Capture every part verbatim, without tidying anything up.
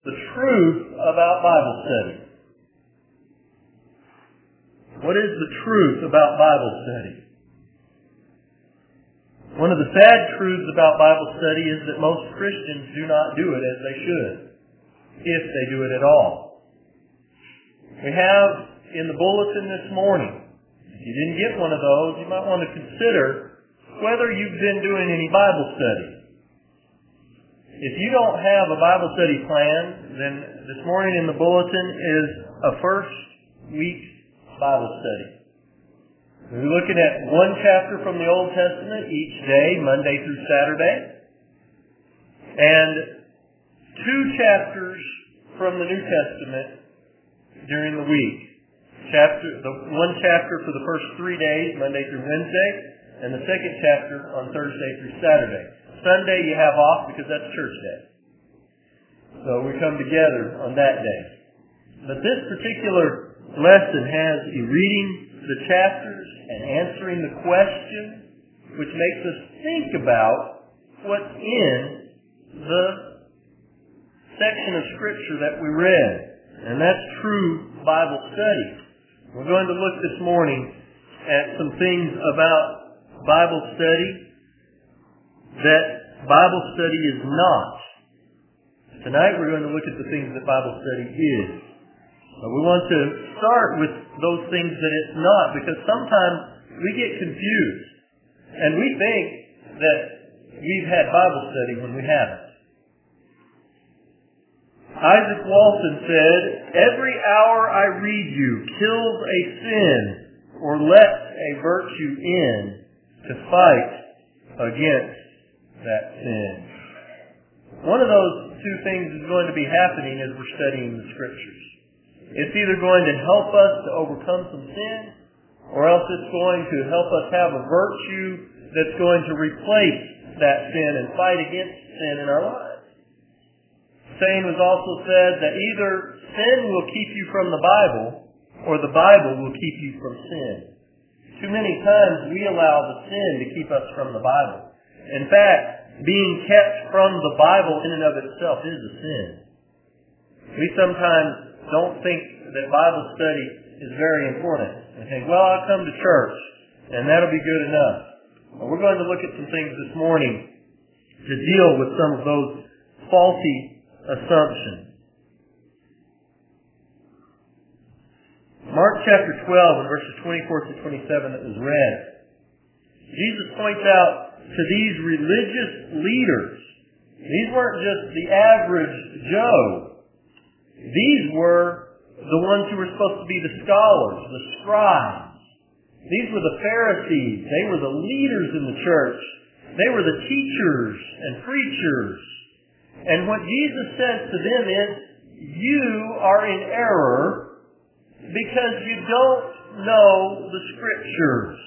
the truth about Bible study. What is the truth about Bible study? One of the sad truths about Bible study is that most Christians do not do it as they should, if they do it at all. We have in the bulletin this morning, if you didn't get one of those, you might want to consider whether you've been doing any Bible study. If you don't have a Bible study plan, then this morning in the bulletin is a first week Bible study. We're looking at one chapter from the Old Testament each day, Monday through Saturday, and two chapters from the New Testament during the week. Chapter, the one chapter for the first three days, Monday through Wednesday, and the second chapter on Thursday through Saturday. Sunday you have off because that's church day. So we come together on that day. But this particular lesson has a reading the chapters and answering the question, which makes us think about what's in the section of Scripture that we read. And that's true Bible study. We're going to look this morning at some things about Bible study that Bible study is not. Tonight we're going to look at the things that Bible study is. But we want to start with those things that it's not, because sometimes we get confused and we think that we've had Bible study when we haven't. Isaac Walton said, "Every hour I read you kills a sin or lets a virtue in to fight against that sin." One of those two things is going to be happening as we're studying the Scriptures. It's either going to help us to overcome some sin, or else it's going to help us have a virtue that's going to replace that sin and fight against sin in our lives. The saying was also said that either sin will keep you from the Bible, or the Bible will keep you from sin. Too many times we allow the sin to keep us from the Bible. In fact, being kept from the Bible in and of itself is a sin. We sometimes don't think that Bible study is very important. And think, well, I'll come to church, and that'll be good enough. Well, we're going to look at some things this morning to deal with some of those faulty assumptions. Mark chapter twelve and verses twenty-four to twenty-seven that was read. Jesus points out to these religious leaders. These weren't just the average Joe. These were the ones who were supposed to be the scholars, the scribes. These were the Pharisees. They were the leaders in the church. They were the teachers and preachers. And what Jesus says to them is, you are in error because you don't know the Scriptures.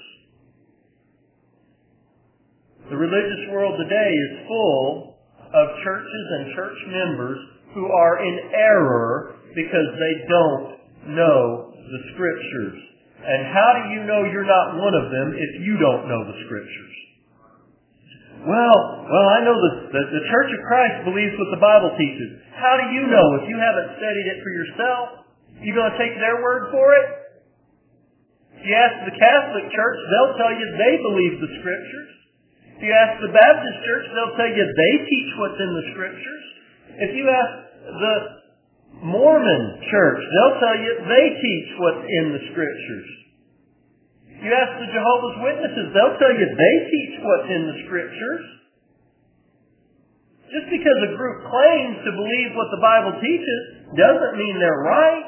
The religious world today is full of churches and church members who are in error because they don't know the Scriptures. And how do you know you're not one of them if you don't know the Scriptures? Well, well, I know the, the, the Church of Christ believes what the Bible teaches. How do you know if you haven't studied it for yourself? You going to take their word for it? If you ask the Catholic Church, they'll tell you they believe the Scriptures. If you ask the Baptist Church, they'll tell you they teach what's in the Scriptures. If you ask the Mormon Church, they'll tell you they teach what's in the Scriptures. You ask the Jehovah's Witnesses, they'll tell you they teach what's in the Scriptures. Just because a group claims to believe what the Bible teaches doesn't mean they're right.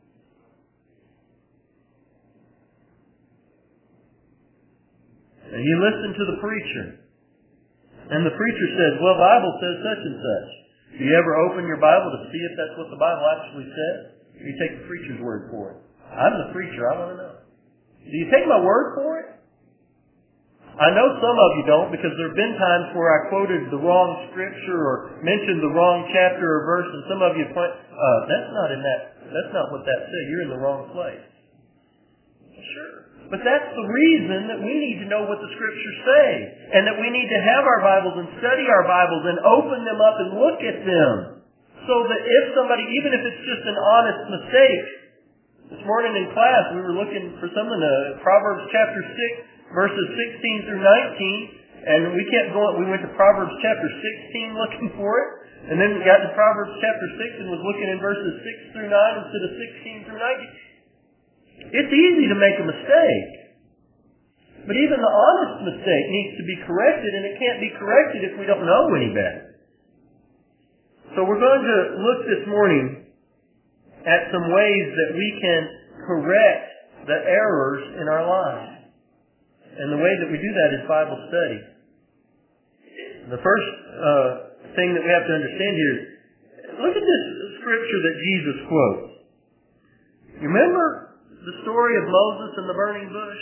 And you listen to the preacher. And the preacher says, well, the Bible says such and such. Do you ever open your Bible to see if that's what the Bible actually says? Or you take the preacher's word for it? I'm the preacher. I want to know. Do you take my word for it? I know some of you don't, because there have been times where I quoted the wrong scripture or mentioned the wrong chapter or verse, and some of you point, uh, that's not in that, that's not what that said. You're in the wrong place. Sure. But that's the reason that we need to know what the Scriptures say. And that we need to have our Bibles and study our Bibles and open them up and look at them. So So that if somebody, even if it's just an honest mistake, this morning in class we were looking for something, uh, Proverbs chapter six, verses sixteen through nineteen, and we kept going, we went to Proverbs chapter sixteen looking for it, and then we got to Proverbs chapter six and was looking in verses six through nine instead of sixteen through nineteen. It's easy to make a mistake. But even the honest mistake needs to be corrected, and it can't be corrected if we don't know any better. So we're going to look this morning at some ways that we can correct the errors in our lives. And the way that we do that is Bible study. The first uh, thing that we have to understand here is, look at this scripture that Jesus quotes. You remember the story of Moses and the burning bush?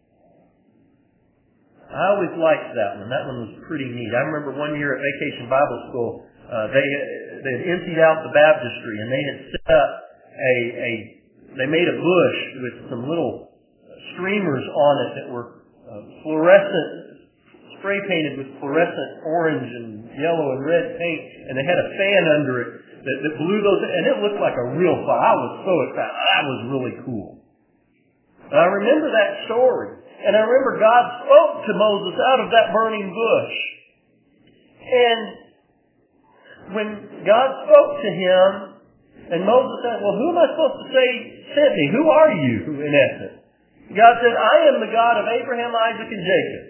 I always liked that one. That one was pretty neat. I remember one year at Vacation Bible School, uh, they they had emptied out the baptistry, and they had set up a a they made a bush with some little streamers on it that were uh, fluorescent, spray painted with fluorescent orange and yellow and red paint, and they had a fan under it that, that blew those, and it looked like a real fire. I was so excited. That was really cool. And I remember that story. And I remember God spoke to Moses out of that burning bush. And when God spoke to him, and Moses said, well, who am I supposed to say sent me? Who are you, in essence? God said, I am the God of Abraham, Isaac, and Jacob.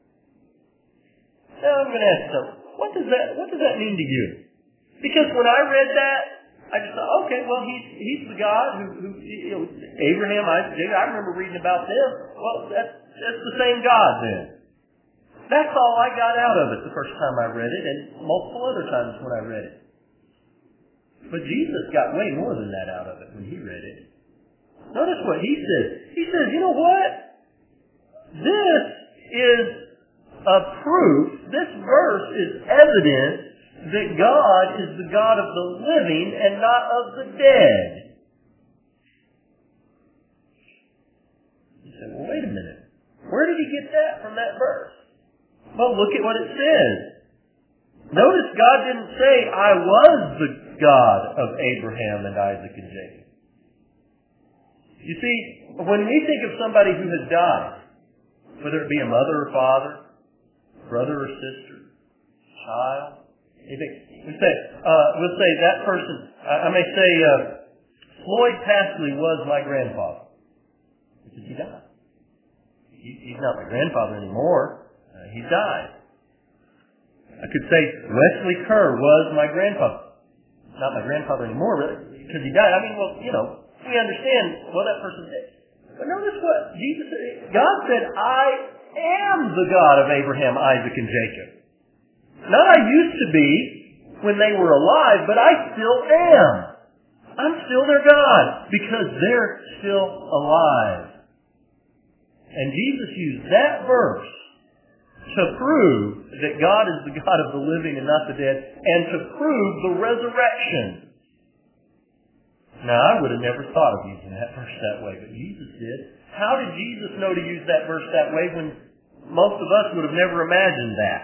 Now I'm going to ask you, what does that, what does that mean to you? Because when I read that, I just thought, okay, well, he's he's the God who, who you know, Abraham, Isaac, Jacob. I remember reading about them. Well, that's that's the same God then. That's all I got out of it the first time I read it, and multiple other times when I read it. But Jesus got way more than that out of it when he read it. Notice what he says. He says, you know what? This is a proof. This verse is evidence that God is the God of the living and not of the dead. You say, well, wait a minute. Where did he get that from that verse? Well, look at what it says. Notice God didn't say, I was the God of Abraham and Isaac and Jacob. You see, when we think of somebody who has died, whether it be a mother or father, brother or sister, child, anything, we say, uh, we'll say that person, I, I may say, uh, Floyd Passley was my grandfather. Because he died. He, he's not my grandfather anymore. Uh, he died. I could say Wesley Kerr was my grandfather. Not my grandfather anymore, really, because he died. I mean, well, you know, we understand what that person did. But notice what Jesus said. God said, I am the God of Abraham, Isaac, and Jacob. Not I used to be when they were alive, but I still am. I'm still their God because they're still alive. And Jesus used that verse to prove that God is the God of the living and not the dead, and to prove the resurrection. Now, I would have never thought of using that verse that way, but Jesus did. How did Jesus know to use that verse that way when most of us would have never imagined that?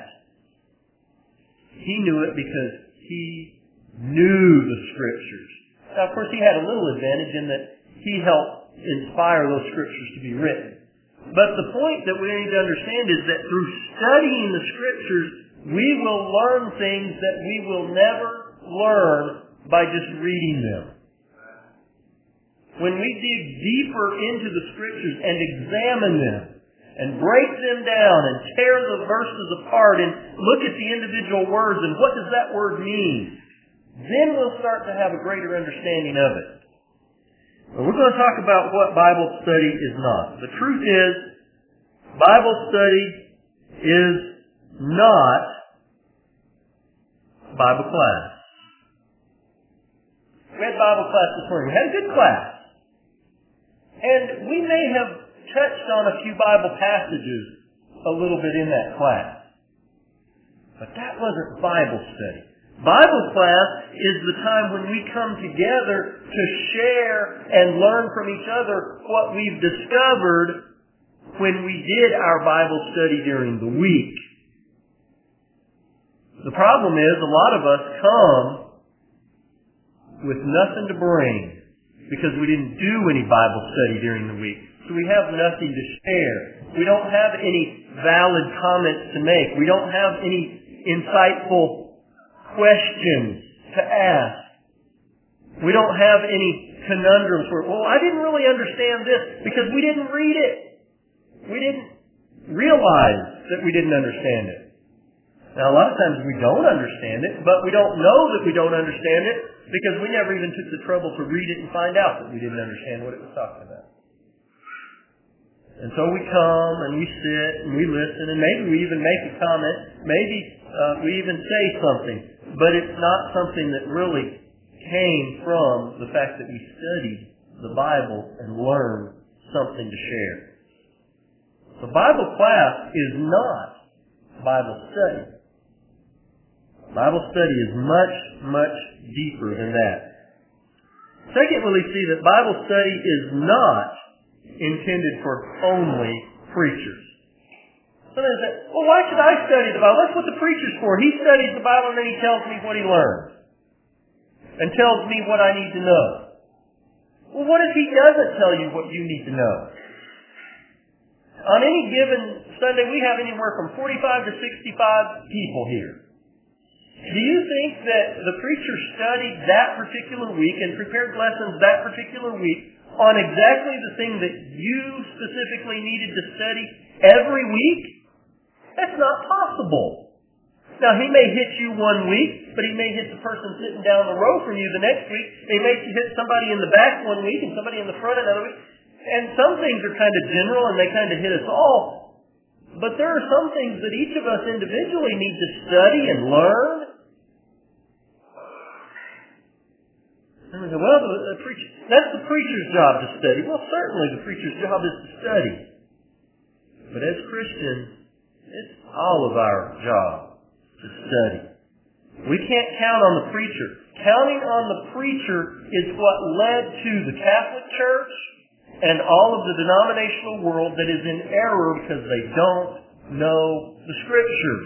He knew it because he knew the Scriptures. Now, of course, he had a little advantage in that he helped inspire those Scriptures to be written. But the point that we need to understand is that through studying the Scriptures, we will learn things that we will never learn by just reading them. When we dig deeper into the Scriptures and examine them and break them down and tear the verses apart and look at the individual words and what does that word mean, then we'll start to have a greater understanding of it. But we're going to talk about what Bible study is not. The truth is, Bible study is not Bible class. We had Bible class this morning. We had a good class. And we may have touched on a few Bible passages a little bit in that class. But that wasn't Bible study. Bible class is the time when we come together to share and learn from each other what we've discovered when we did our Bible study during the week. The problem is a lot of us come with nothing to bring because we didn't do any Bible study during the week. So we have nothing to share. We don't have any valid comments to make. We don't have any insightful questions to ask. We don't have any conundrums where, well, I didn't really understand this because we didn't read it. We didn't realize that we didn't understand it. Now, a lot of times we don't understand it, but we don't know that we don't understand it because we never even took the trouble to read it and find out that we didn't understand what it was talking about. And so we come and we sit and we listen and maybe we even make a comment. Maybe uh, we even say something. But it's not something that really came from the fact that we studied the Bible and learned something to share. The Bible class is not Bible study. Bible study is much, much deeper than that. Secondly, we see that Bible study is not intended for only preachers. Somebody says, well, why should I study the Bible? That's what the preacher's for. He studies the Bible and then he tells me what he learned. And tells me what I need to know. Well, what if he doesn't tell you what you need to know? On any given Sunday, we have anywhere from forty-five to sixty-five people here. Do you think that the preacher studied that particular week and prepared lessons that particular week on exactly the thing that you specifically needed to study every week? That's not possible. Now, he may hit you one week, but he may hit the person sitting down the row from you the next week. He may hit somebody in the back one week and somebody in the front another week. And some things are kind of general and they kind of hit us all. But there are some things that each of us individually need to study and learn. And we go, well, the, the preacher, that's the preacher's job to study. Well, certainly the preacher's job is to study. But as Christians, it's all of our job to study. We can't count on the preacher. Counting on the preacher is what led to the Catholic Church and all of the denominational world that is in error because they don't know the Scriptures.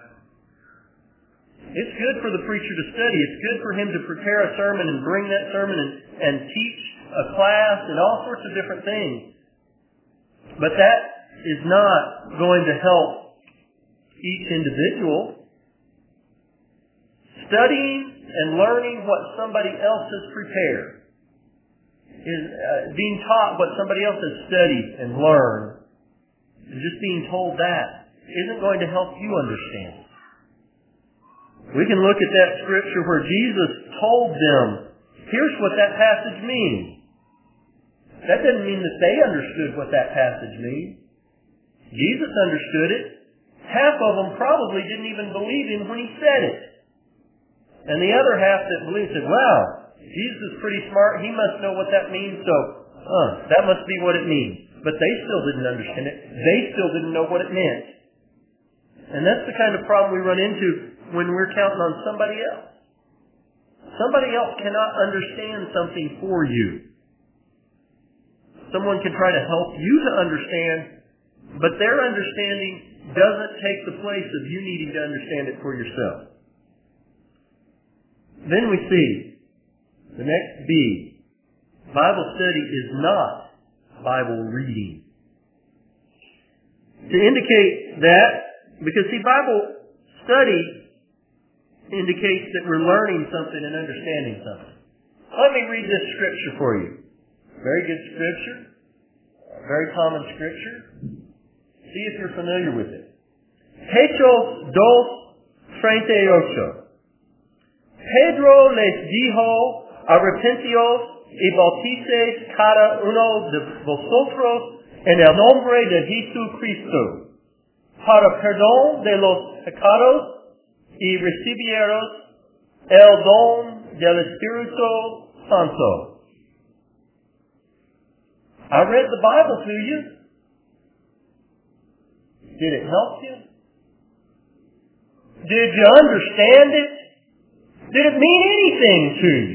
It's good for the preacher to study. It's good for him to prepare a sermon and bring that sermon and, and teach a class and all sorts of different things. But that is not going to help each individual. Studying and learning what somebody else has prepared, is uh, being taught what somebody else has studied and learned, and just being told that isn't going to help you understand. We can look at that scripture where Jesus told them, here's what that passage means. That doesn't mean that they understood what that passage means. Jesus understood it. Half of them probably didn't even believe him when he said it. And the other half that believed said, wow, Jesus is pretty smart. He must know what that means, so uh, that must be what it means. But they still didn't understand it. They still didn't know what it meant. And that's the kind of problem we run into when we're counting on somebody else. Somebody else cannot understand something for you. Someone can try to help you to understand, but their understanding doesn't take the place of you needing to understand it for yourself. Then we see the next B. Bible study is not Bible reading. To indicate that, because see, Bible study indicates that we're learning something and understanding something. Let me read this scripture for you. Very good scripture. Very common scripture. See if you're familiar with it. Hechos dos treinta y ocho. Pedro les dijo, arrepentios y bautices cada uno de vosotros en el nombre de Jesucristo, para perdón de los pecados y recibieros el don del Espíritu Santo. I read the Bible to you. Did it help you? Did you understand it? Did it mean anything to you?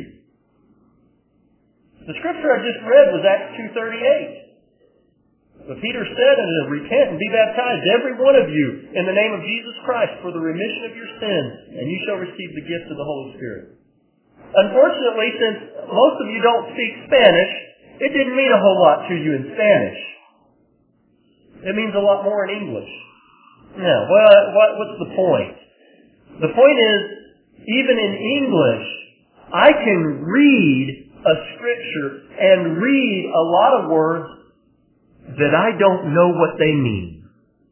The scripture I just read was Acts two thirty-eight. But Peter said unto them, repent and be baptized, every one of you, in the name of Jesus Christ, for the remission of your sins, and you shall receive the gift of the Holy Spirit. Unfortunately, since most of you don't speak Spanish, it didn't mean a whole lot to you in Spanish. It means a lot more in English. Now, well, what, what's the point? The point is, even in English, I can read a scripture and read a lot of words that I don't know what they mean.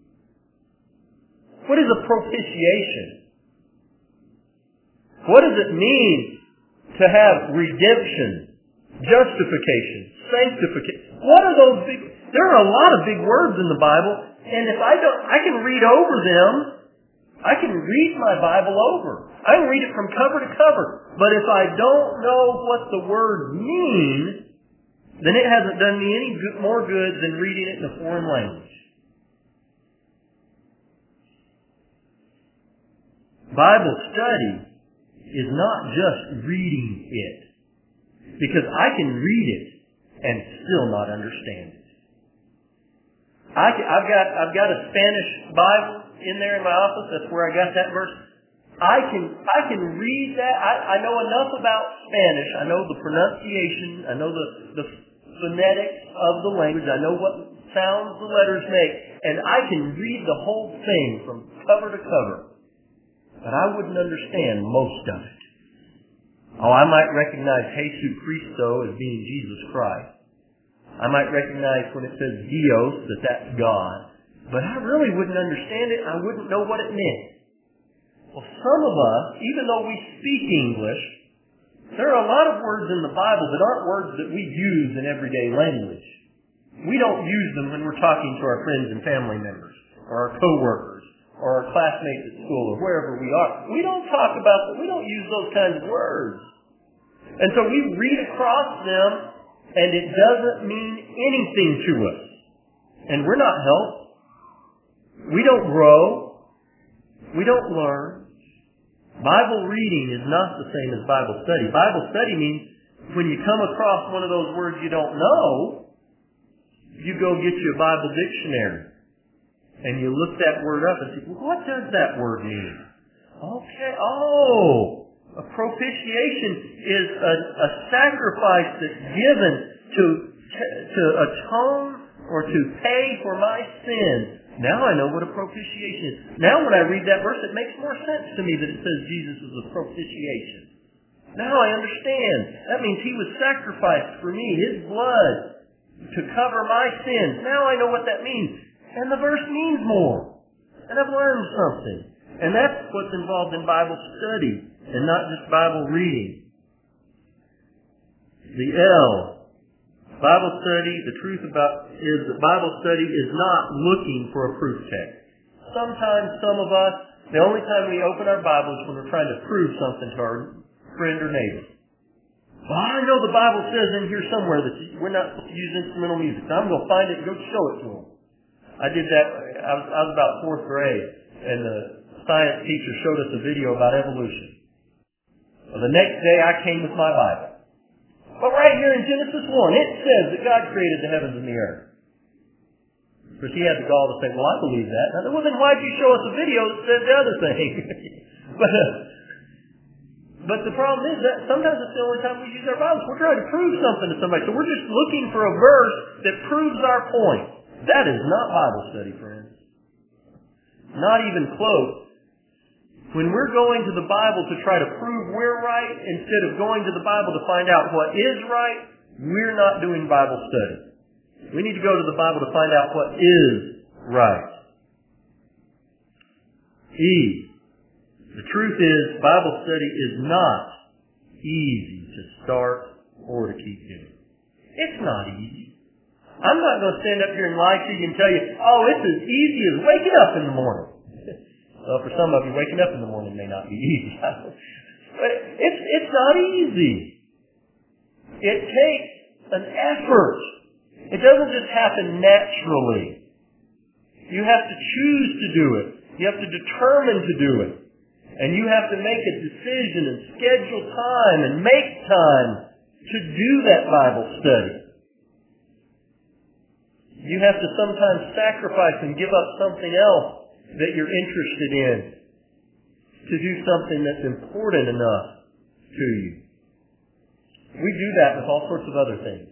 What is a propitiation? What does it mean to have redemption, justification, sanctification? What are those big... There are a lot of big words in the Bible, and if I don't, I can read over them. I can read my Bible over. I can read it from cover to cover. But if I don't know what the words mean, then it hasn't done me any good, more good than reading it in a foreign language. Bible study is not just reading it, because I can read it and still not understand it. I, I've got I've got a Spanish Bible in there in my office. That's where I got that verse. I can I can read that. I, I know enough about Spanish. I know the pronunciation. I know the, the phonetics of the language. I know what sounds the letters make. And I can read the whole thing from cover to cover. But I wouldn't understand most of it. Oh, I might recognize Jesus Christo as being Jesus Christ. I might recognize when it says Dios that that's God. But I really wouldn't understand it. I wouldn't know what it meant. Well, some of us, even though we speak English, there are a lot of words in the Bible that aren't words that we use in everyday language. We don't use them when we're talking to our friends and family members, or our coworkers, or our classmates at school, or wherever we are. We don't talk about them. We don't use those kinds of words. And so we read across them, and it doesn't mean anything to us. And we're not helped. We don't grow. We don't learn. Bible reading is not the same as Bible study. Bible study means when you come across one of those words you don't know, you go get you a Bible dictionary. And you look that word up and say, well, what does that word mean? Okay, oh, a propitiation is a, a sacrifice that's given to, to atone or to pay for my sins. Now I know what a propitiation is. Now when I read that verse, it makes more sense to me that it says Jesus is a propitiation. Now I understand. That means He was sacrificed for me, His blood, to cover my sins. Now I know what that means. And the verse means more. And I've learned something. And that's what's involved in Bible study and not just Bible reading. The L. Bible study, the truth about is that Bible study is not looking for a proof text. Sometimes some of us, the only time we open our Bible is when we're trying to prove something to our friend or neighbor. Well, I know the Bible says in here somewhere that we're not supposed to use instrumental music. So I'm going to find it and go show it to them. I did that, I was, I was about fourth grade, and the science teacher showed us a video about evolution. Well, the next day I came with my Bible. But right here in Genesis one, it says that God created the heavens and the earth. Of course, he had the gall to say, well, I believe that. Now, well, then why did you show us a video that says the other thing? but, uh, but the problem is that sometimes it's the only time we use our Bibles. We're trying to prove something to somebody. So we're just looking for a verse that proves our point. That is not Bible study, friends. Not even close. When we're going to the Bible to try to prove we're right instead of going to the Bible to find out what is right, we're not doing Bible study. We need to go to the Bible to find out what is right. E. The truth is, Bible study is not easy to start or to keep doing. It's not easy. I'm not going to stand up here and lie to you and tell you, oh, it's as easy as waking up in the morning. Well, for some of you, waking up in the morning may not be easy. But it's, it's not easy. It takes an effort. It doesn't just happen naturally. You have to choose to do it. You have to determine to do it. And you have to make a decision and schedule time and make time to do that Bible study. You have to sometimes sacrifice and give up something else that you're interested in to do something that's important enough to you. We do that with all sorts of other things.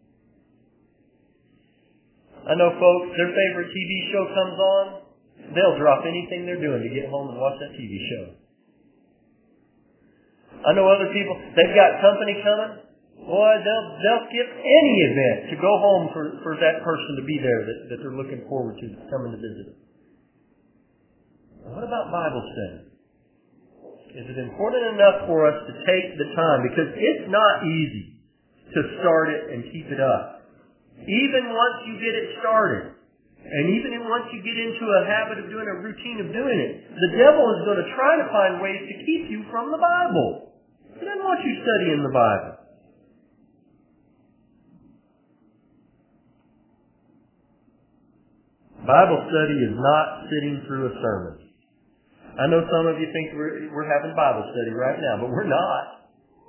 I know folks, their favorite T V show comes on, they'll drop anything they're doing to get home and watch that T V show. I know other people, they've got company coming, boy, they'll, they'll skip any event to go home for, for that person to be there that, that they're looking forward to coming to visit them. What about Bible study? Is it important enough for us to take the time? Because it's not easy to start it and keep it up. Even once you get it started, and even once you get into a habit of doing a routine of doing it, the devil is going to try to find ways to keep you from the Bible. He doesn't want you studying the Bible. Bible study is not sitting through a sermon. I know some of you think we're, we're having Bible study right now, but we're not.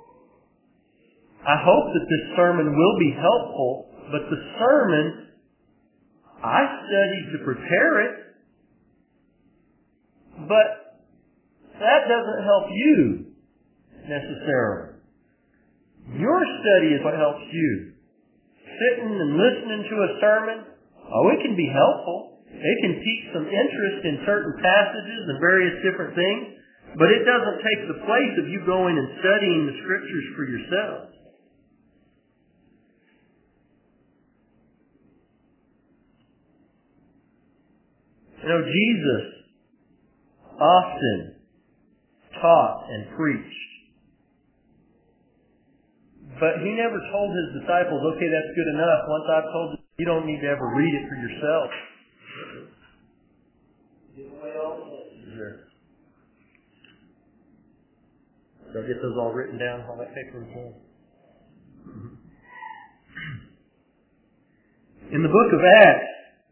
I hope that this sermon will be helpful, but the sermon, I studied to prepare it, but that doesn't help you necessarily. Your study is what helps you. Sitting and listening to a sermon, oh, it can be helpful. It can pique some interest in certain passages and various different things, but it doesn't take the place of you going and studying the Scriptures for yourself. You know, Jesus often taught and preached, but he never told his disciples, okay, that's good enough. Once I've told you, you don't need to ever read it for yourself. Sure. So I'll get those all written down, all that paper and pen. In the book of Acts,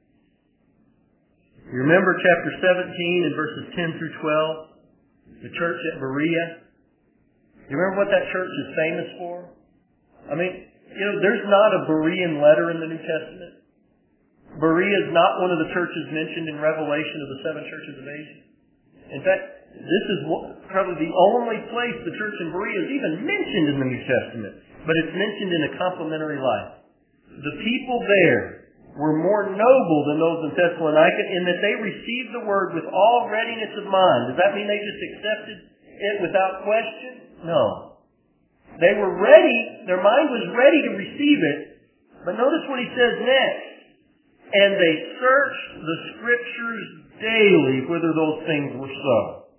you remember chapter seventeen and verses ten through twelve? The church at Berea. You remember what that church is famous for? I mean, you know, there's not a Berean letter in the New Testament. Berea is not one of the churches mentioned in Revelation of the seven churches of Asia. In fact, this is probably the only place the church in Berea is even mentioned in the New Testament, but it's mentioned in a complimentary light. The people there were more noble than those in Thessalonica in that they received the word with all readiness of mind. Does that mean they just accepted it without question? No. They were ready, their mind was ready to receive it, but notice what he says next. And they searched the Scriptures daily whether those things were so.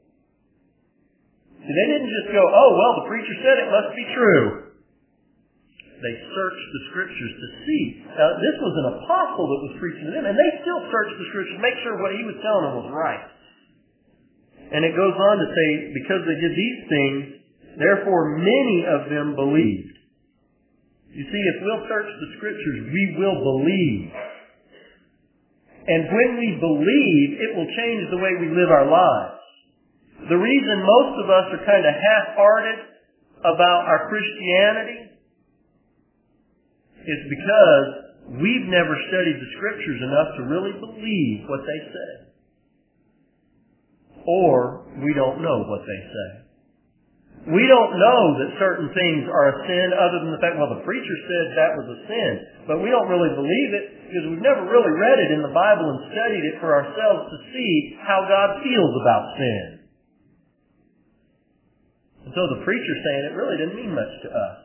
See, they didn't just go, oh, well, the preacher said it must be true. They searched the Scriptures to see. Now, this was an apostle that was preaching to them, and they still searched the Scriptures to make sure what he was telling them was right. And it goes on to say, because they did these things, therefore many of them believed. You see, if we'll search the Scriptures, we will believe. And when we believe, it will change the way we live our lives. The reason most of us are kind of half-hearted about our Christianity is because we've never studied the Scriptures enough to really believe what they say. Or we don't know what they say. We don't know that certain things are a sin other than the fact, well, the preacher said that was a sin. But we don't really believe it because we've never really read it in the Bible and studied it for ourselves to see how God feels about sin. And so the preacher saying it really didn't mean much to us.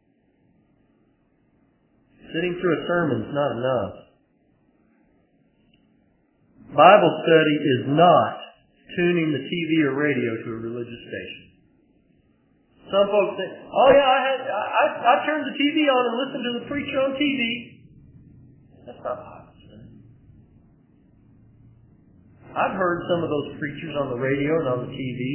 Sitting through a sermon is not enough. Bible study is not tuning the T V or radio to a religious station. Some folks say, oh yeah, I had I, I turned the T V on and listened to the preacher on T V. That's not Bible study. I've heard some of those preachers on the radio and on the T V.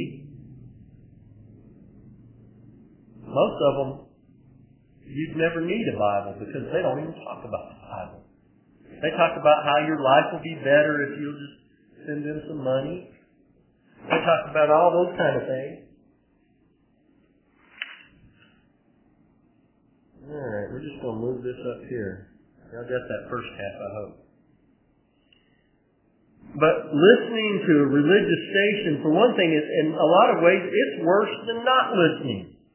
Most of them, you'd never need a Bible because they don't even talk about the Bible. They talk about how your life will be better if you'll just send them some money. They talk about all those kind of things. Alright, we're just going to move this up here. Y'all got that first half, I hope. But listening to a religious station, for one thing, is, in a lot of ways, it's worse than not listening.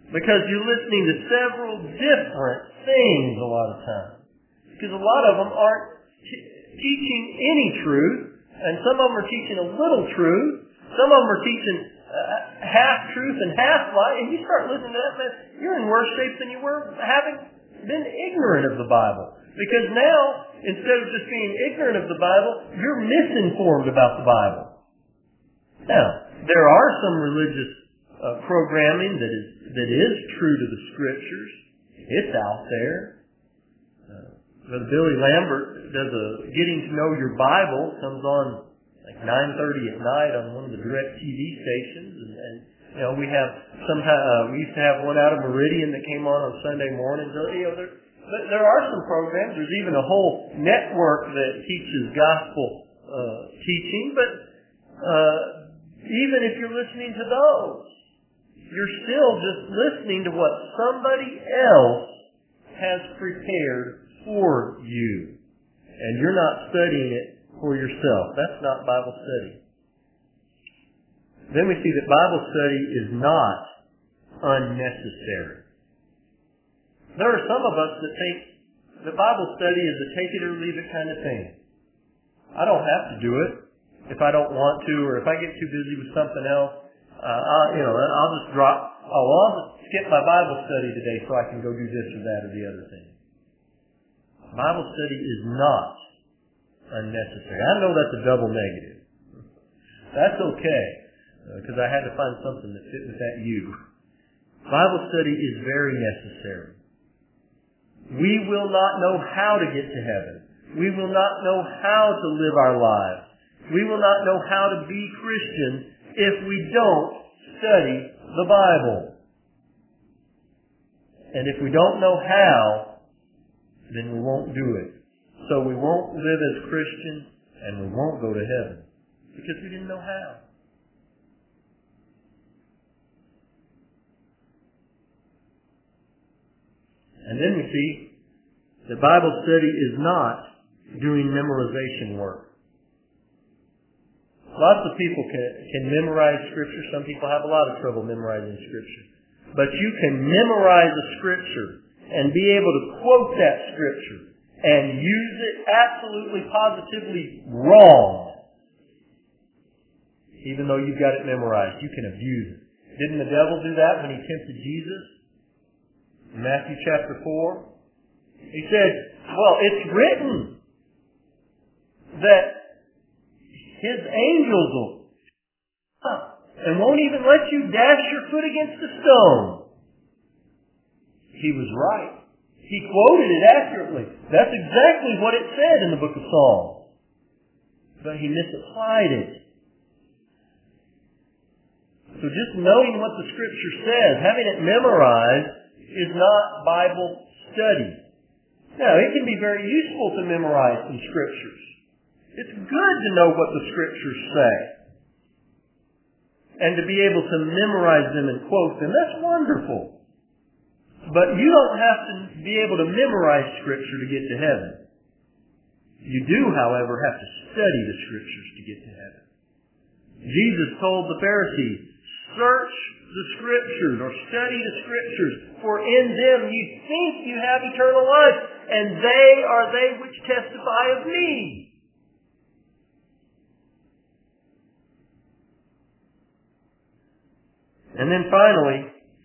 Because you're listening to several different things a lot of times. Because a lot of them aren't t- teaching any truth, and some of them are teaching a little truth. Some of them are teaching uh, half truth and half lie, and you start listening to that, man, you're in worse shape than you were having been ignorant of the Bible. Because now, instead of just being ignorant of the Bible, you're misinformed about the Bible. Now, there are some religious uh, programming that is that is true to the Scriptures. It's out there. Uh, Brother Billy Lambert does a Getting to Know Your Bible. Comes on like nine thirty at night on one of the direct T V stations, and, and you know we have sometimes uh, we used to have one out of Meridian that came on on Sunday mornings. So, you know, there there are some programs. There's even a whole network that teaches gospel uh, teaching. But uh, even if you're listening to those, you're still just listening to what somebody else has prepared for you. And you're not studying it for yourself. That's not Bible study. Then we see that Bible study is not unnecessary. There are some of us that think that Bible study is a take it or leave it kind of thing. I don't have to do it if I don't want to, or if I get too busy with something else. Uh, I'll, you know, I'll just drop. Oh, well, I'll just skip my Bible study today so I can go do this or that or the other thing. Bible study is not unnecessary. I know that's a double negative. That's okay, because uh, I had to find something that fit with that you. Bible study is very necessary. We will not know how to get to heaven. We will not know how to live our lives. We will not know how to be Christians if we don't study the Bible. And if we don't know how, then we won't do it. So we won't live as Christians, and we won't go to heaven, because we didn't know how. And then we see that Bible study is not doing memorization work. Lots of people can, can memorize Scripture. Some people have a lot of trouble memorizing Scripture. But you can memorize a Scripture and be able to quote that Scripture and use it absolutely, positively wrong. Even though you've got it memorized, you can abuse it. Didn't the devil do that when he tempted Jesus? In Matthew chapter four? He said, well, it's written that his angels will and won't even let you dash your foot against a stone. He was right. He quoted it accurately. That's exactly what it said in the book of Psalms. But he misapplied it. So just knowing what the Scripture says, having it memorized, is not Bible study. Now, it can be very useful to memorize some Scriptures. It's good to know what the Scriptures say. And to be able to memorize them and quote them. That's wonderful. But you don't have to be able to memorize Scripture to get to heaven. You do, however, have to study the Scriptures to get to heaven. Jesus told the Pharisees, search the Scriptures or study the Scriptures, for in them you think you have eternal life, and they are they which testify of me. And then finally,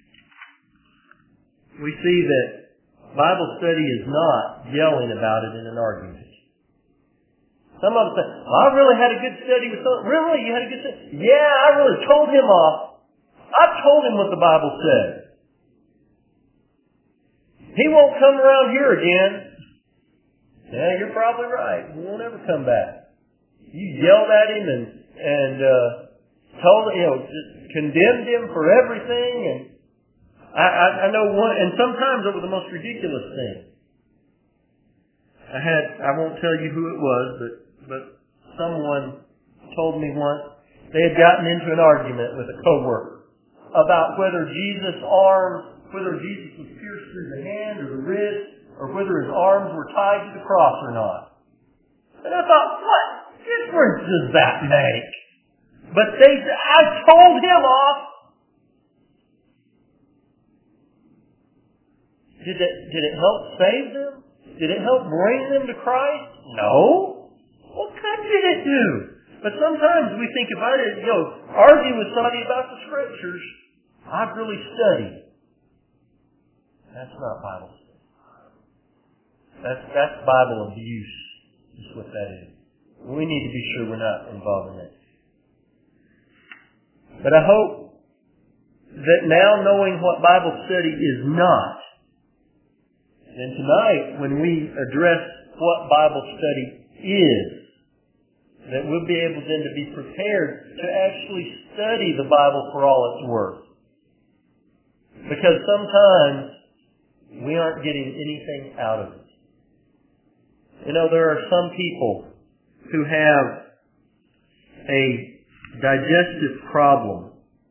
we see that Bible study is not yelling about it in an argument. Some of them say, well, I really had a good study with someone. Really? You had a good study? Yeah, I really told him off. I told him what the Bible said. He won't come around here again. Yeah, you're probably right. He won't ever come back. You yelled at him and, and uh, told him, you know, just condemned him for everything. And I, I, I know one, and sometimes it was the most ridiculous thing. I had, I won't tell you who it was, but, but someone told me once they had gotten into an argument with a coworker about whether Jesus' arms, whether Jesus was pierced through the hand or the wrist, or whether his arms were tied to the cross or not. And I thought, what difference does that make? But they said, I told him off. Did it, did it help save them? Did it help bring them to Christ? No. What good did it do? But sometimes we think if I did, you know, argue with somebody about the Scriptures, I've really studied. That's not Bible study. That's, that's Bible abuse, is what that is. We need to be sure we're not involved in that. But I hope that now knowing what Bible study is not, and tonight when we address what Bible study is, that we'll be able then to be prepared to actually study the Bible for all it's worth. Because sometimes we aren't getting anything out of it. You know, there are some people who have a digestive problem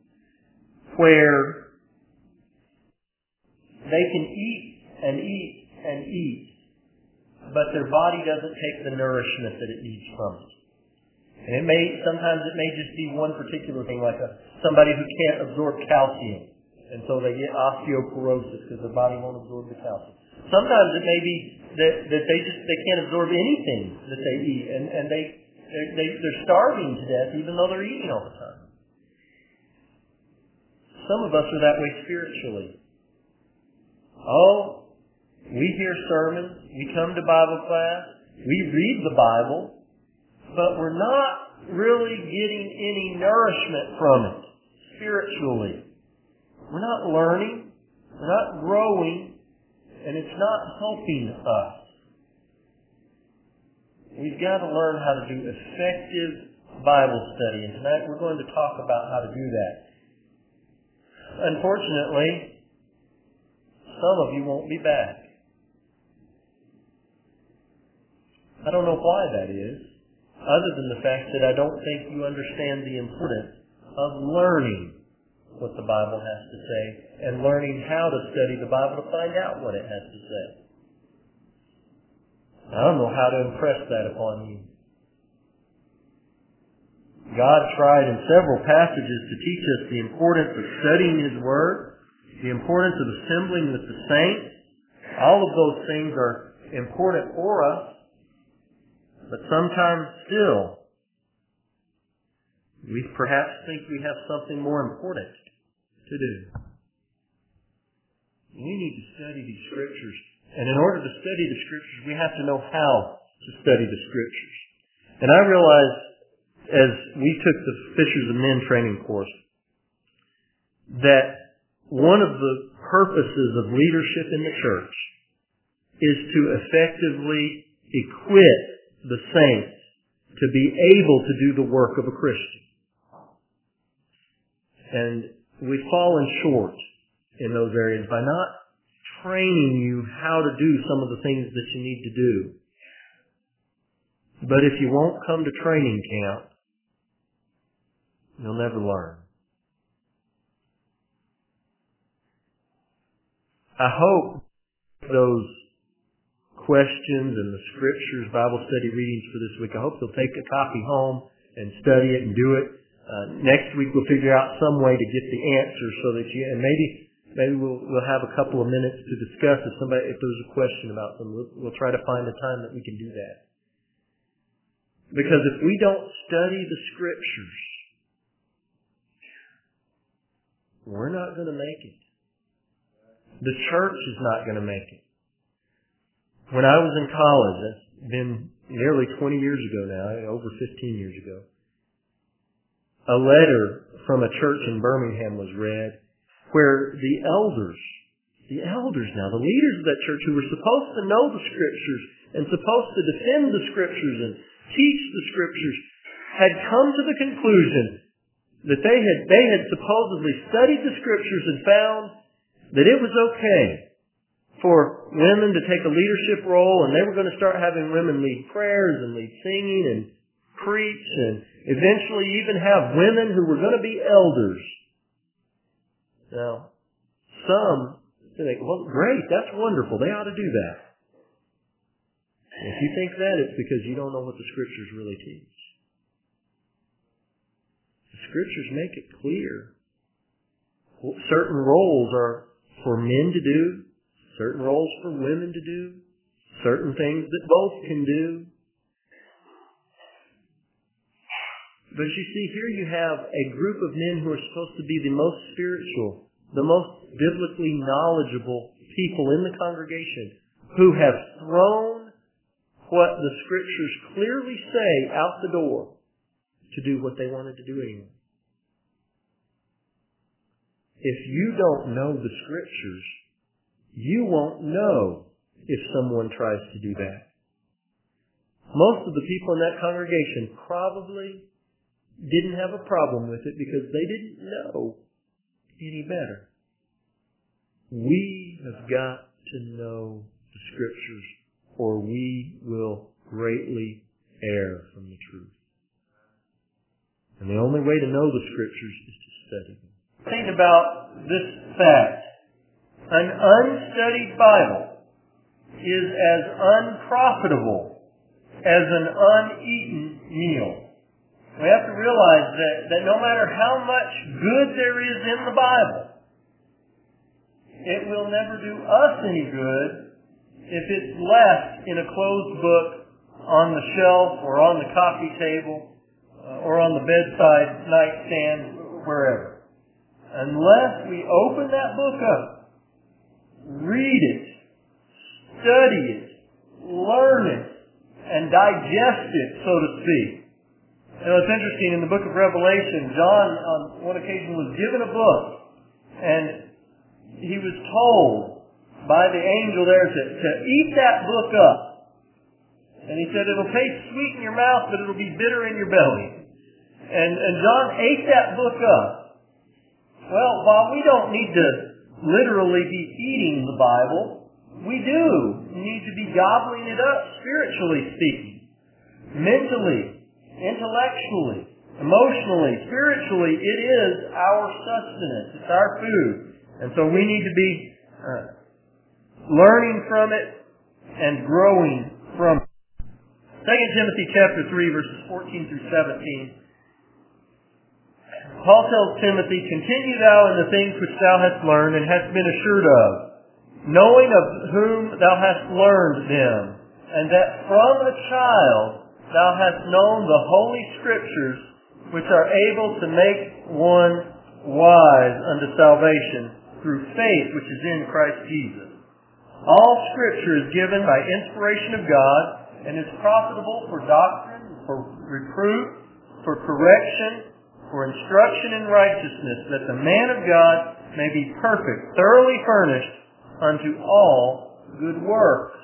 where they can eat and eat and eat, but their body doesn't take the nourishment that it needs from it. And it may, sometimes it may just be one particular thing, like a, somebody who can't absorb calcium, and so they get osteoporosis because their body won't absorb the calcium. Sometimes it may be that, that they just they can't absorb anything that they eat, and, and they, they, they're starving to death even though they're eating all the time. Some of us are that way spiritually. Oh, we hear sermons, we come to Bible class, we read the Bible, but we're not really getting any nourishment from it spiritually. We're not learning, we're not growing, and it's not helping us. We've got to learn how to do effective Bible study, and tonight we're going to talk about how to do that. Unfortunately, some of you won't be back. I don't know why that is, other than the fact that I don't think you understand the importance of learning what the Bible has to say and learning how to study the Bible to find out what it has to say. I don't know how to impress that upon you. God tried in several passages to teach us the importance of studying His Word, the importance of assembling with the saints. All of those things are important for us, but sometimes still, we perhaps think we have something more important to do. We need to study these Scriptures. And in order to study the Scriptures, we have to know how to study the Scriptures. And I realized as we took the Fishers of Men training course that one of the purposes of leadership in the church is to effectively equip the saints to be able to do the work of a Christian. And we've fallen short in those areas by not training you how to do some of the things that you need to do. But if you won't come to training camp, you'll never learn. I hope those questions and the Scriptures, Bible study readings for this week, I hope you'll take a copy home and study it and do it. Uh, next week we'll figure out some way to get the answers so that you, and maybe maybe we'll we'll have a couple of minutes to discuss if somebody if there's a question about them. We'll, we'll try to find a time that we can do that. Because if we don't study the Scriptures, we're not going to make it. The church is not going to make it. When I was in college, that's been nearly twenty years ago now, over fifteen years ago, a letter from a church in Birmingham was read where the elders, the elders now, the leaders of that church who were supposed to know the Scriptures and supposed to defend the Scriptures and teach the Scriptures, had come to the conclusion that they had, they had supposedly studied the Scriptures and found that it was okay for women to take a leadership role, and they were going to start having women lead prayers and lead singing and preach and eventually even have women who were going to be elders. Now, some think, well, great, that's wonderful. They ought to do that. If you think that, it's because you don't know what the Scriptures really teach. The Scriptures make it clear. Certain roles are for men to do, certain roles for women to do, certain things that both can do. But you see, here you have a group of men who are supposed to be the most spiritual, the most biblically knowledgeable people in the congregation, who have thrown what the Scriptures clearly say out the door to do what they wanted to do anyway. If you don't know the Scriptures, you won't know if someone tries to do that. Most of the people in that congregation probably didn't have a problem with it because they didn't know any better. We have got to know the Scriptures, or we will greatly err from the truth. And the only way to know the Scriptures is to study them. Think about this fact. An unstudied Bible is as unprofitable as an uneaten meal. We have to realize that, that no matter how much good there is in the Bible, it will never do us any good if it's left in a closed book on the shelf or on the coffee table uh, or on the bedside nightstand, wherever. Unless we open that book up, read it, study it, learn it, and digest it, so to speak. You know, it's interesting, in the book of Revelation, John on one occasion was given a book, and he was told by the angel there to, to eat that book up. And he said, it'll taste sweet in your mouth, but it'll be bitter in your belly. And, and John ate that book up. Well, while we don't need to literally be eating the Bible, we do need to be gobbling it up, spiritually speaking. Mentally, intellectually, emotionally, spiritually, it is our sustenance. It's our food. And so we need to be uh, learning from it and growing from it. Second Timothy chapter three, verses fourteen through seventeen. Paul tells Timothy, continue thou in the things which thou hast learned and hast been assured of, knowing of whom thou hast learned them, and that from a child thou hast known the Holy Scriptures, which are able to make one wise unto salvation through faith which is in Christ Jesus. All Scripture is given by inspiration of God and is profitable for doctrine, for reproof, for correction, for instruction in righteousness, that the man of God may be perfect, thoroughly furnished unto all good works.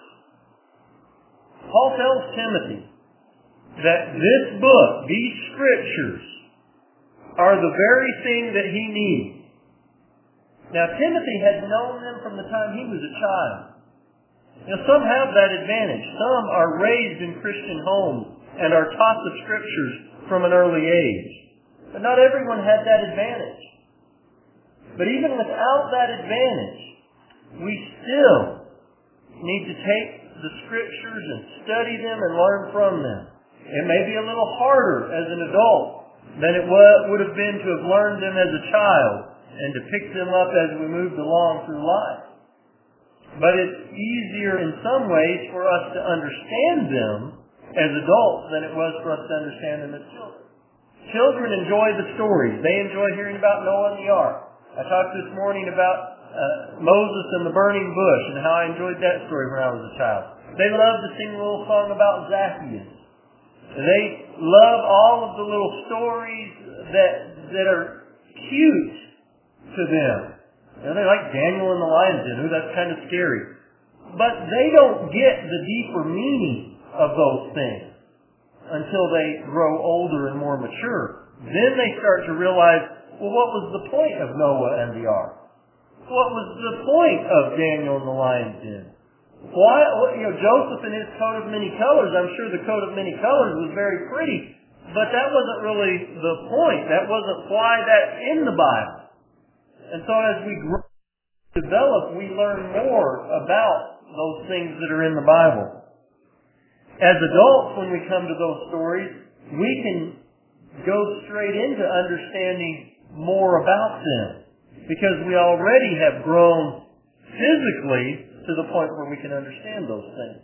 Paul tells Timothy that this book, these Scriptures, are the very thing that he needs. Now, Timothy had known them from the time he was a child. Now, some have that advantage. Some are raised in Christian homes and are taught the Scriptures from an early age. But not everyone had that advantage. But even without that advantage, we still need to take the Scriptures and study them and learn from them. It may be a little harder as an adult than it would have been to have learned them as a child and to pick them up as we moved along through life. But it's easier in some ways for us to understand them as adults than it was for us to understand them as children. Children enjoy the stories. They enjoy hearing about Noah and the ark. I talked this morning about uh, Moses and the burning bush and how I enjoyed that story when I was a child. They love to sing a little song about Zacchaeus. They love all of the little stories that that are cute to them. You know, they like Daniel and the lion's den. Ooh, that's kind of scary. But they don't get the deeper meaning of those things until they grow older and more mature. Then they start to realize, well, what was the point of Noah and the ark? What was the point of Daniel and the lion's den? Why, you know, Joseph and his coat of many colors, I'm sure the coat of many colors was very pretty, but that wasn't really the point. That wasn't why that's in the Bible. And so as we grow and develop, we learn more about those things that are in the Bible. As adults, when we come to those stories, we can go straight into understanding more about them because we already have grown physically to the point where we can understand those things.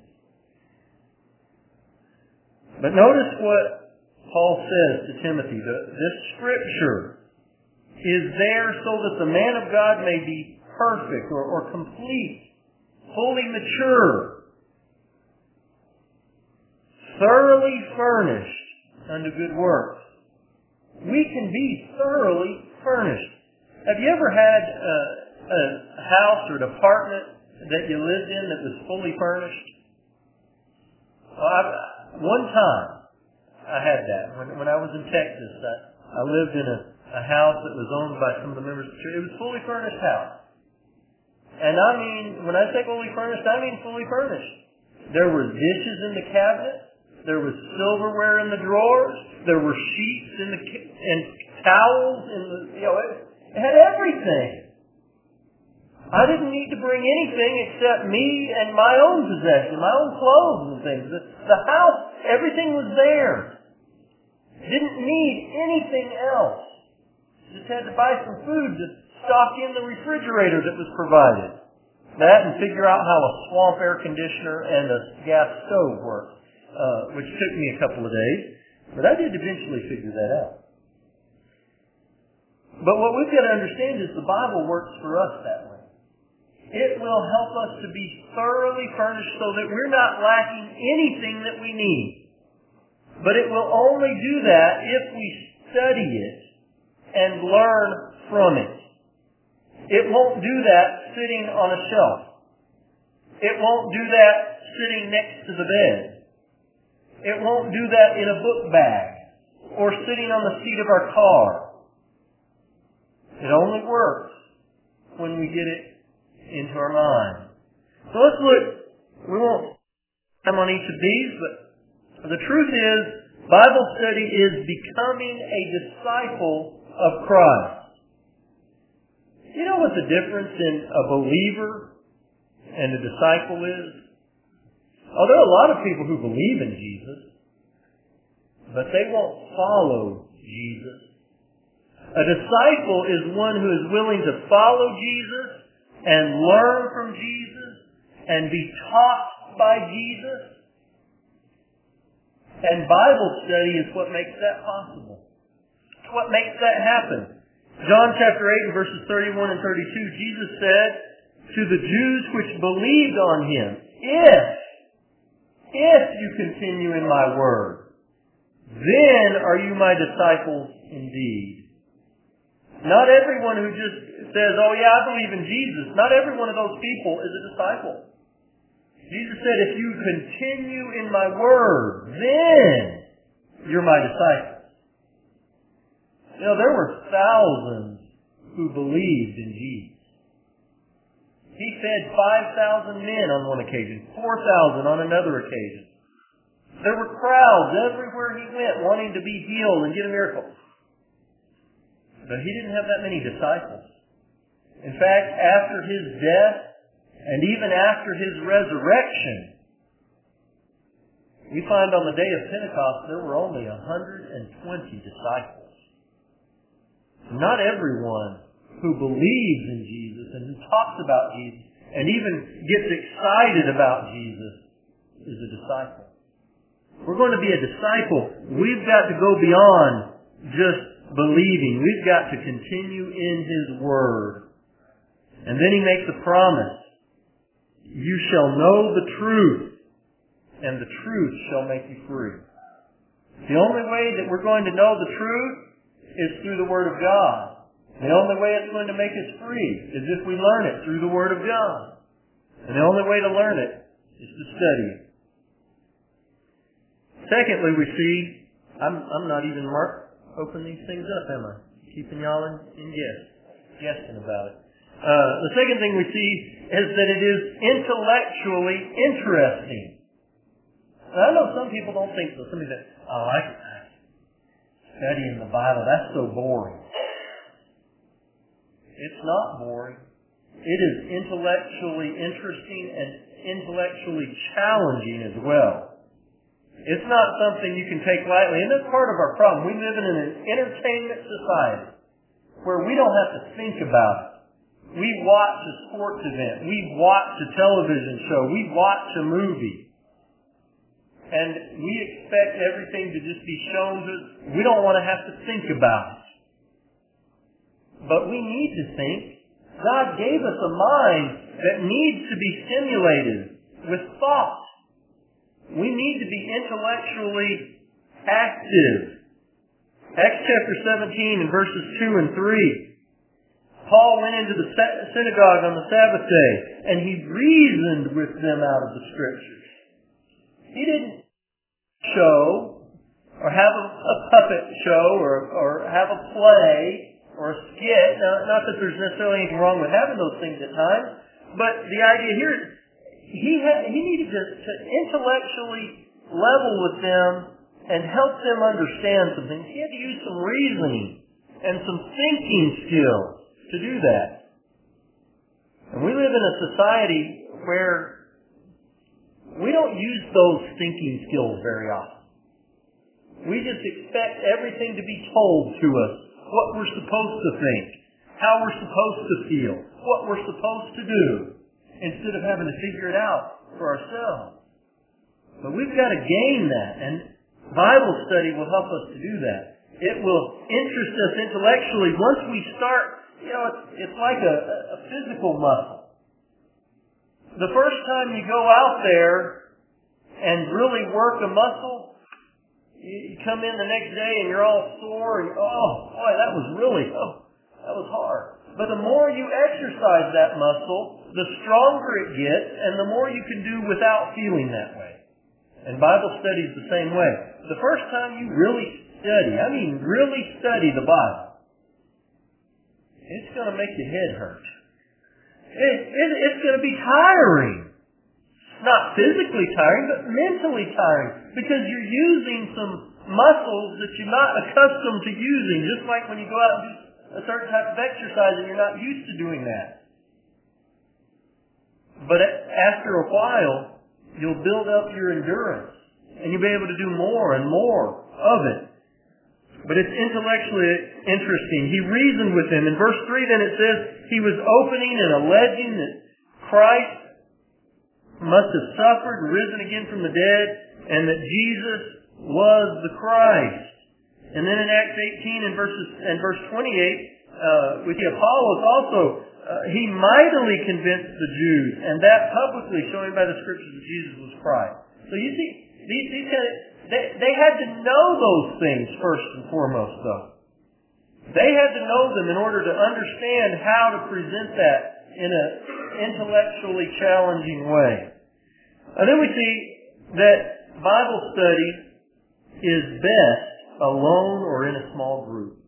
But notice what Paul says to Timothy. The, this Scripture is there so that the man of God may be perfect or, or complete, fully mature, thoroughly furnished unto good works. We can be thoroughly furnished. Have you ever had a, a house or an apartment that you lived in that was fully furnished? Well, I've, one time I had that. When, when I was in Texas, I, I lived in a, a house that was owned by some of the members of the church. It was a fully furnished house. And I mean, when I say fully furnished, I mean fully furnished. There were dishes in the cabinet. There was silverware in the drawers. There were sheets in the and towels in the, you know, it, it had everything. I didn't need to bring anything except me and my own possession, my own clothes and things. The, the house, everything was there. Didn't need anything else. Just had to buy some food to stock in the refrigerator that was provided. That and figure out how a swamp air conditioner and a gas stove worked, uh, which took me a couple of days. But I did eventually figure that out. But what we've got to understand is the Bible works for us that way. It will help us to be thoroughly furnished so that we're not lacking anything that we need. But it will only do that if we study it and learn from it. It won't do that sitting on a shelf. It won't do that sitting next to the bed. It won't do that in a book bag or sitting on the seat of our car. It only works when we get it into our mind. So let's look. We won't come on each of these, but the truth is, Bible study is becoming a disciple of Christ. You know what the difference in a believer and a disciple is? Oh, there are a lot of people who believe in Jesus, but they won't follow Jesus. A disciple is one who is willing to follow Jesus and learn from Jesus and be taught by Jesus. And Bible study is what makes that possible. It's what makes that happen. John chapter eight and verses thirty-one and thirty-two, Jesus said to the Jews which believed on Him, If, if you continue in my word, then are you my disciples indeed. Not everyone who just says, oh yeah, I believe in Jesus, not every one of those people is a disciple. Jesus said, if you continue in my word, then you're my disciples. You know, there were thousands who believed in Jesus. He fed five thousand men on one occasion, four thousand on another occasion. There were crowds everywhere he went wanting to be healed and get a miracle. But he didn't have that many disciples. In fact, after his death and even after his resurrection, we find on the day of Pentecost there were only one hundred twenty disciples. Not everyone who believes in Jesus and who talks about Jesus and even gets excited about Jesus is a disciple. If we're going to be a disciple, we've got to go beyond just believing. We've got to continue in His Word. And then He makes a promise. You shall know the truth, and the truth shall make you free. The only way that we're going to know the truth is through the Word of God. The only way it's going to make us free is if we learn it through the Word of God. And the only way to learn it is to study it. Secondly, we see, I'm, I'm not even mark, open these things up, am I? Keeping y'all in, in guess, guessing about it. Uh, the second thing we see is that it is intellectually interesting. Now, I know some people don't think so. Some people say, oh, I can studying the Bible, that's so boring. It's not boring. It is intellectually interesting and intellectually challenging as well. It's not something you can take lightly, and that's part of our problem. We live in an entertainment society where we don't have to think about it. We watch a sports event. We watch a television show. We watch a movie. And we expect everything to just be shown to us. We don't want to have to think about it. But we need to think. God gave us a mind that needs to be stimulated with thought. We need to be intellectually active. Acts chapter seventeen and verses two and three. Paul went into the synagogue on the Sabbath day and he reasoned with them out of the Scriptures. He didn't show or have a, a puppet show or, or have a play or a skit. Now, not that there's necessarily anything wrong with having those things at times, but the idea here is he, had, he needed to, to intellectually level with them and help them understand some things. He had to use some reasoning and some thinking skills to do that. And we live in a society where we don't use those thinking skills very often. We just expect everything to be told to us, what we're supposed to think, how we're supposed to feel, what we're supposed to do, instead of having to figure it out for ourselves. But we've got to gain that, and Bible study will help us to do that. It will interest us intellectually. Once we start, you know, it's, it's like a, a physical muscle. The first time you go out there and really work a muscle, you come in the next day and you're all sore and, oh, boy, that was really, oh, that was hard. But the more you exercise that muscle, the stronger it gets and the more you can do without feeling that way. And Bible study is the same way. The first time you really study, I mean really study the Bible, it's going to make your head hurt. It, it, it's going to be tiring. Not physically tiring, but mentally tiring. Because you're using some muscles that you're not accustomed to using. Just like when you go out and do a certain type of exercise and you're not used to doing that. But after a while, you'll build up your endurance. And you'll be able to do more and more of it. But it's intellectually interesting. He reasoned with them. In verse three then it says, he was opening and alleging that Christ must have suffered and risen again from the dead, and that Jesus was the Christ. And then in Acts eighteen and verses and verse twenty-eight, uh, with the Apollos also, uh, he mightily convinced the Jews, and that publicly, showing by the Scriptures that Jesus was Christ. So you see, these, these kind of, they, they had to know those things first and foremost, though. They had to know them in order to understand how to present that in an intellectually challenging way. And then we see that Bible study is best alone or in a small group.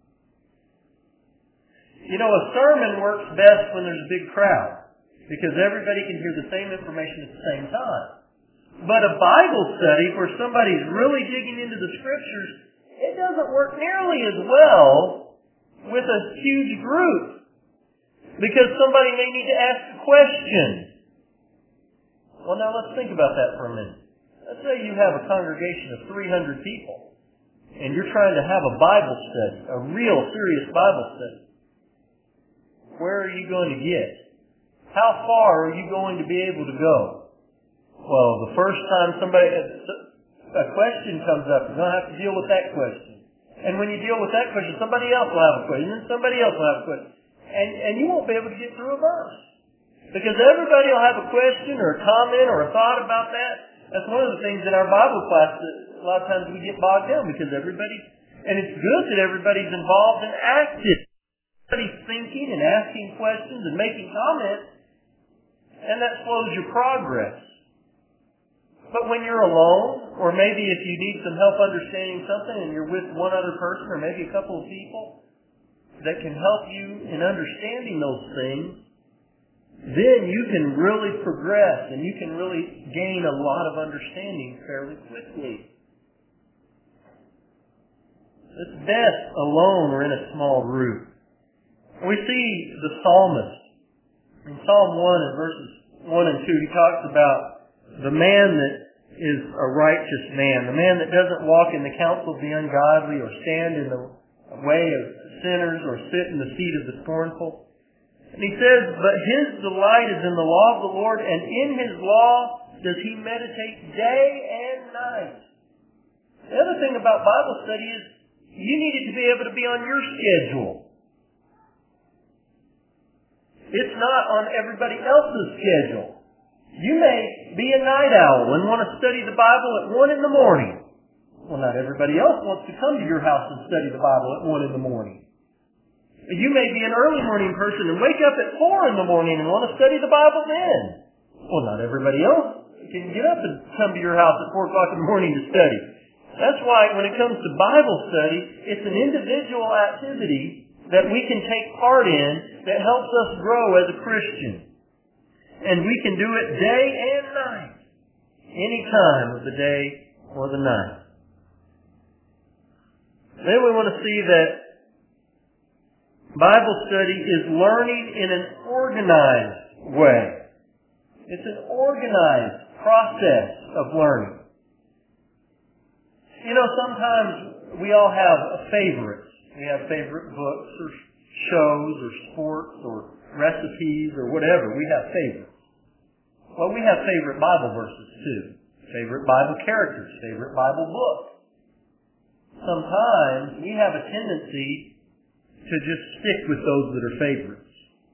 You know, a sermon works best when there's a big crowd, because everybody can hear the same information at the same time. But a Bible study where somebody's really digging into the Scriptures, it doesn't work nearly as well with a huge group, because somebody may need to ask a question. Well, now let's think about that for a minute. Let's say you have a congregation of three hundred people, and you're trying to have a Bible study, a real serious Bible study. Where are you going to get? How far are you going to be able to go? Well, the first time somebody, a question comes up, you're going to have to deal with that question. And when you deal with that question, somebody else will have a question, and somebody else will have a question. And, and you won't be able to get through a verse. Because everybody will have a question or a comment or a thought about that. That's one of the things in our Bible class that a lot of times we get bogged down, because everybody, and it's good that everybody's involved and active. Everybody's thinking and asking questions and making comments, and that slows your progress. But when you're alone, or maybe if you need some help understanding something and you're with one other person or maybe a couple of people that can help you in understanding those things, then you can really progress and you can really gain a lot of understanding fairly quickly. It's best alone or in a small group. We see the psalmist in Psalm one and verses one and two. He talks about the man that is a righteous man, the man that doesn't walk in the counsel of the ungodly or stand in the way of sinners or sit in the seat of the scornful. And he says, but his delight is in the law of the Lord, and in his law does he meditate day and night. The other thing about Bible study is you needed to be able to be on your schedule. It's not on everybody else's schedule. You may be a night owl and want to study the Bible at one in the morning. Well, not everybody else wants to come to your house and study the Bible at one in the morning. You may be an early morning person and wake up at four in the morning and want to study the Bible then. Well, not everybody else can get up and come to your house at four o'clock in the morning to study. That's why when it comes to Bible study, it's an individual activity that we can take part in that helps us grow as a Christian. And we can do it day and night, any time of the day or the night. Then we want to see that Bible study is learning in an organized way. It's an organized process of learning. You know, sometimes we all have favorites. We have favorite books or shows or sports or recipes or whatever. We have favorites. Well, we have favorite Bible verses too. Favorite Bible characters. Favorite Bible books. Sometimes we have a tendency to just stick with those that are favorites.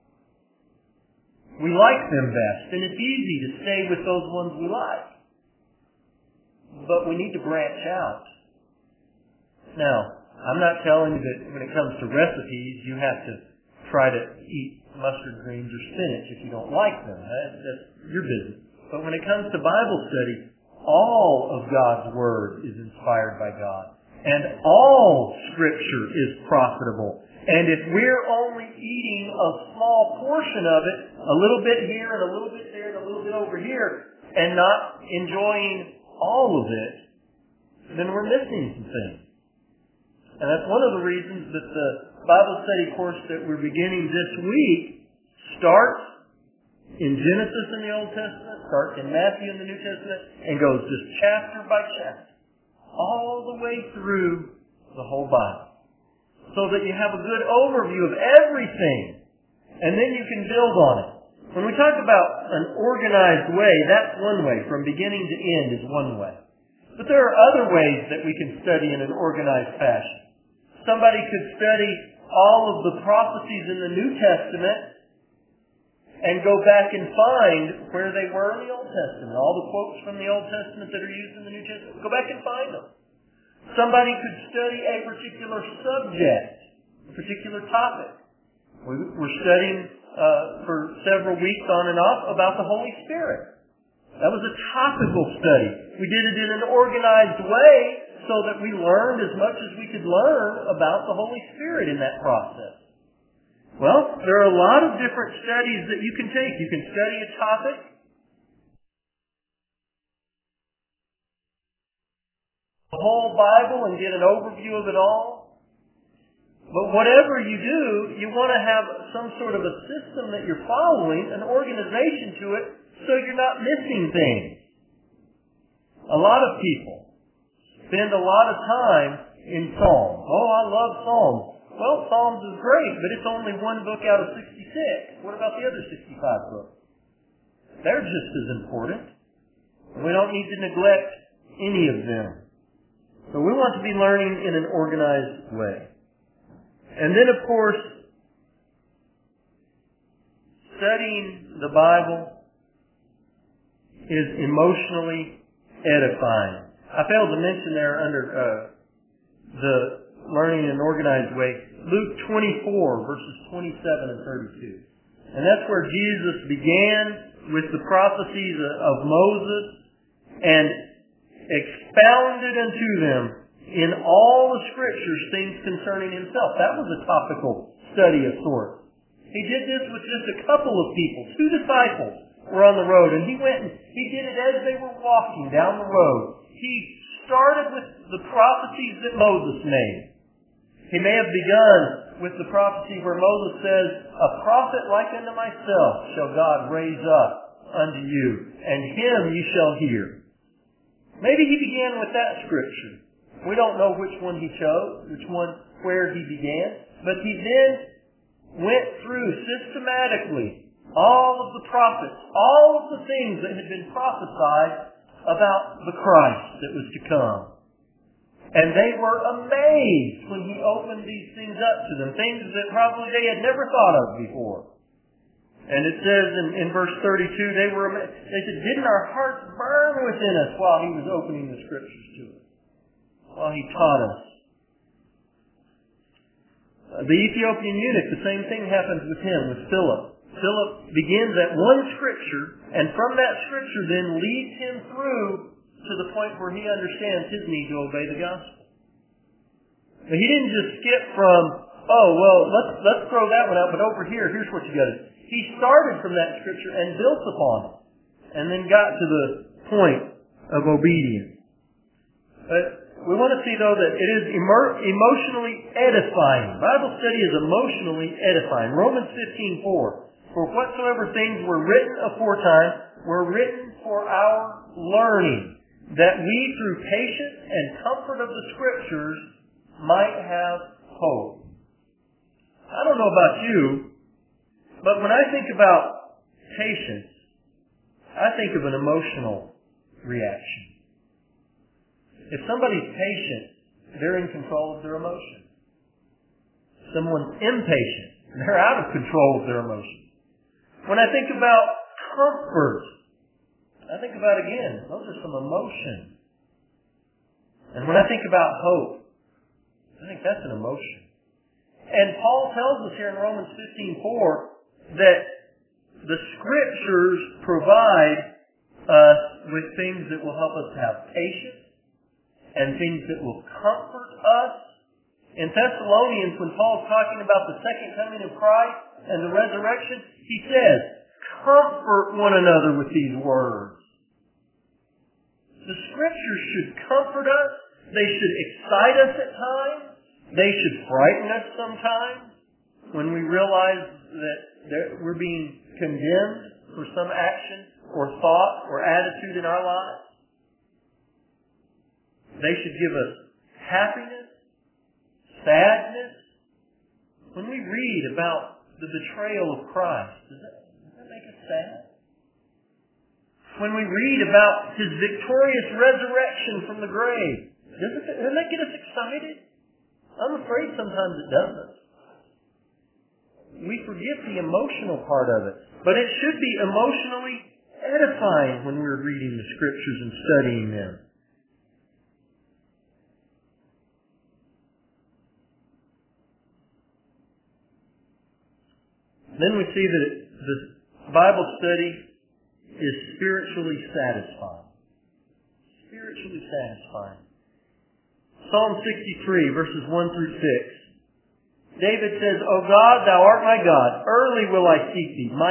We like them best, and it's easy to stay with those ones we like. But we need to branch out. Now, I'm not telling you that when it comes to recipes, you have to try to eat mustard greens or spinach if you don't like them. That, that's your business. But when it comes to Bible study, all of God's Word is inspired by God. And all Scripture is profitable. And if we're only eating a small portion of it, a little bit here and a little bit there and a little bit over here, and not enjoying all of it, then we're missing some things. And that's one of the reasons that the Bible study course that we're beginning this week starts in Genesis in the Old Testament, starts in Matthew in the New Testament, and goes just chapter by chapter, all the way through the whole Bible. So that you have a good overview of everything, and then you can build on it. When we talk about an organized way, that's one way. From beginning to end is one way. But there are other ways that we can study in an organized fashion. Somebody could study all of the prophecies in the New Testament and go back and find where they were in the Old Testament. All the quotes from the Old Testament that are used in the New Testament. Go back and find them. Somebody could study a particular subject, a particular topic. We're studying uh, for several weeks on and off about the Holy Spirit. That was a topical study. We did it in an organized way so that we learned as much as we could learn about the Holy Spirit in that process. Well, there are a lot of different studies that you can take. You can study a topic, the whole Bible, and get an overview of it all. But whatever you do, you want to have some sort of a system that you're following, an organization to it, so you're not missing things. A lot of people spend a lot of time in Psalms. Oh, I love Psalms. Well, Psalms is great, but it's only one book out of sixty-six. What about the other sixty-five books? They're just as important. We don't need to neglect any of them. So we want to be learning in an organized way. And then, of course, studying the Bible is emotionally edifying. I failed to mention there under uh, the learning in an organized way, Luke twenty-four, verses twenty-seven and thirty-two. And that's where Jesus began with the prophecies of Moses and expounded unto them in all the Scriptures things concerning himself. That was a topical study of sorts. He did this with just a couple of people. Two disciples were on the road, and he went and he did it as they were walking down the road. He started with the prophecies that Moses made. He may have begun with the prophecy where Moses says, "A prophet like unto myself shall God raise up unto you, and him you shall hear." Maybe he began with that scripture. We don't know which one he chose, which one, where he began, but he then went through systematically all of the prophets, all of the things that had been prophesied about the Christ that was to come. And they were amazed when he opened these things up to them, things that probably they had never thought of before. And it says in, in verse thirty-two, they were amazed. They said, didn't our hearts burn within us while he was opening the Scriptures to us, while he taught us? Uh, the Ethiopian eunuch, the same thing happens with him, with Philip. Philip begins at one Scripture, and from that Scripture then leads him through to the point where he understands his need to obey the gospel. But he didn't just skip from, oh, well, let's let's throw that one out, but over here, here's what you got to do. He started from that Scripture and built upon it, and then got to the point of obedience. But we want to see, though, that it is emer- emotionally edifying. Bible study is emotionally edifying. Romans fifteen four. For whatsoever things were written aforetime were written for our learning, that we through patience and comfort of the Scriptures might have hope. I don't know about you, but when I think about patience, I think of an emotional reaction. If somebody's patient, they're in control of their emotions. If someone's impatient, they're out of control of their emotions. When I think about comfort, I think about, again, those are some emotions. And when I think about hope, I think that's an emotion. And Paul tells us here in Romans fifteen four that the Scriptures provide us with things that will help us to have patience and things that will comfort us. In Thessalonians, when Paul's talking about the second coming of Christ and the resurrection, he says, comfort one another with these words. The Scriptures should comfort us. They should excite us at times. They should frighten us sometimes when we realize that we're being condemned for some action or thought or attitude in our lives. They should give us happiness, sadness. When we read about the betrayal of Christ, does that, does that make us sad? When we read about His victorious resurrection from the grave, doesn't that, doesn't that get us excited? I'm afraid sometimes it doesn't. We forget the emotional part of it. But it should be emotionally edifying when we're reading the Scriptures and studying them. Then we see that the Bible study is spiritually satisfying. Spiritually satisfying. Psalm sixty-three, verses one through six. David says, O God, Thou art my God. Early will I seek Thee. My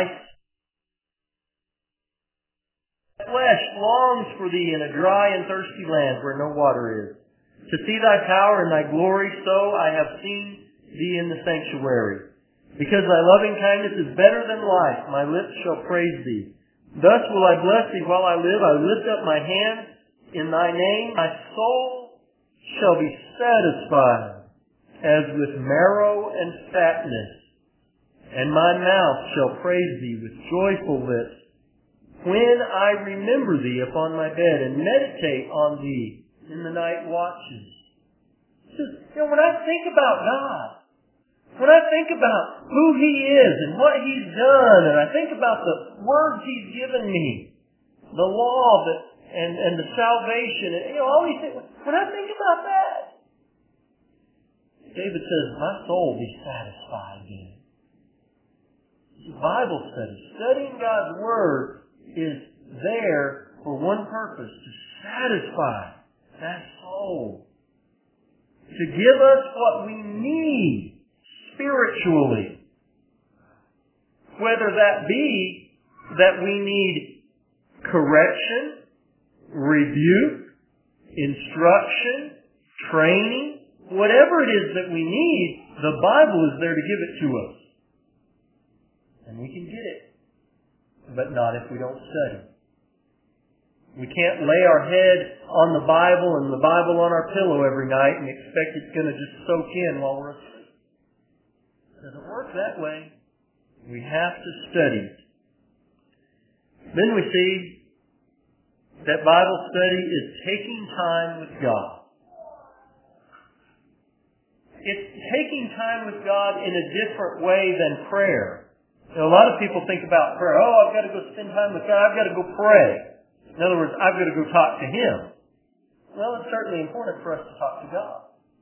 flesh longs for Thee in a dry and thirsty land where no water is. To see Thy power and Thy glory, so I have seen Thee in the sanctuary. Because Thy loving kindness is better than life, my lips shall praise Thee. Thus will I bless Thee while I live. I lift up my hands in Thy name. My soul shall be satisfied as with marrow and fatness, and my mouth shall praise Thee with joyful lips. When I remember Thee upon my bed and meditate on Thee in the night watches. You know, when I think about God, when I think about who He is and what He's done, and I think about the words He's given me, the law that, and, and the salvation, and you know, all these things, when I think about that, David says, my soul be satisfied in it. Bible study, studying God's Word is there for one purpose, to satisfy that soul. To give us what we need spiritually. Whether that be that we need correction, rebuke, instruction, training, whatever it is that we need, the Bible is there to give it to us. And we can get it, but not if we don't study. We can't lay our head on the Bible and the Bible on our pillow every night and expect it's going to just soak in while we're asleep. It doesn't work work that way. We have to study it. Then we see that Bible study is taking time with God. It's taking time with God in a different way than prayer. You know, a lot of people think about prayer. Oh, I've got to go spend time with God. I've got to go pray. In other words, I've got to go talk to Him. Well, it's certainly important for us to talk to God.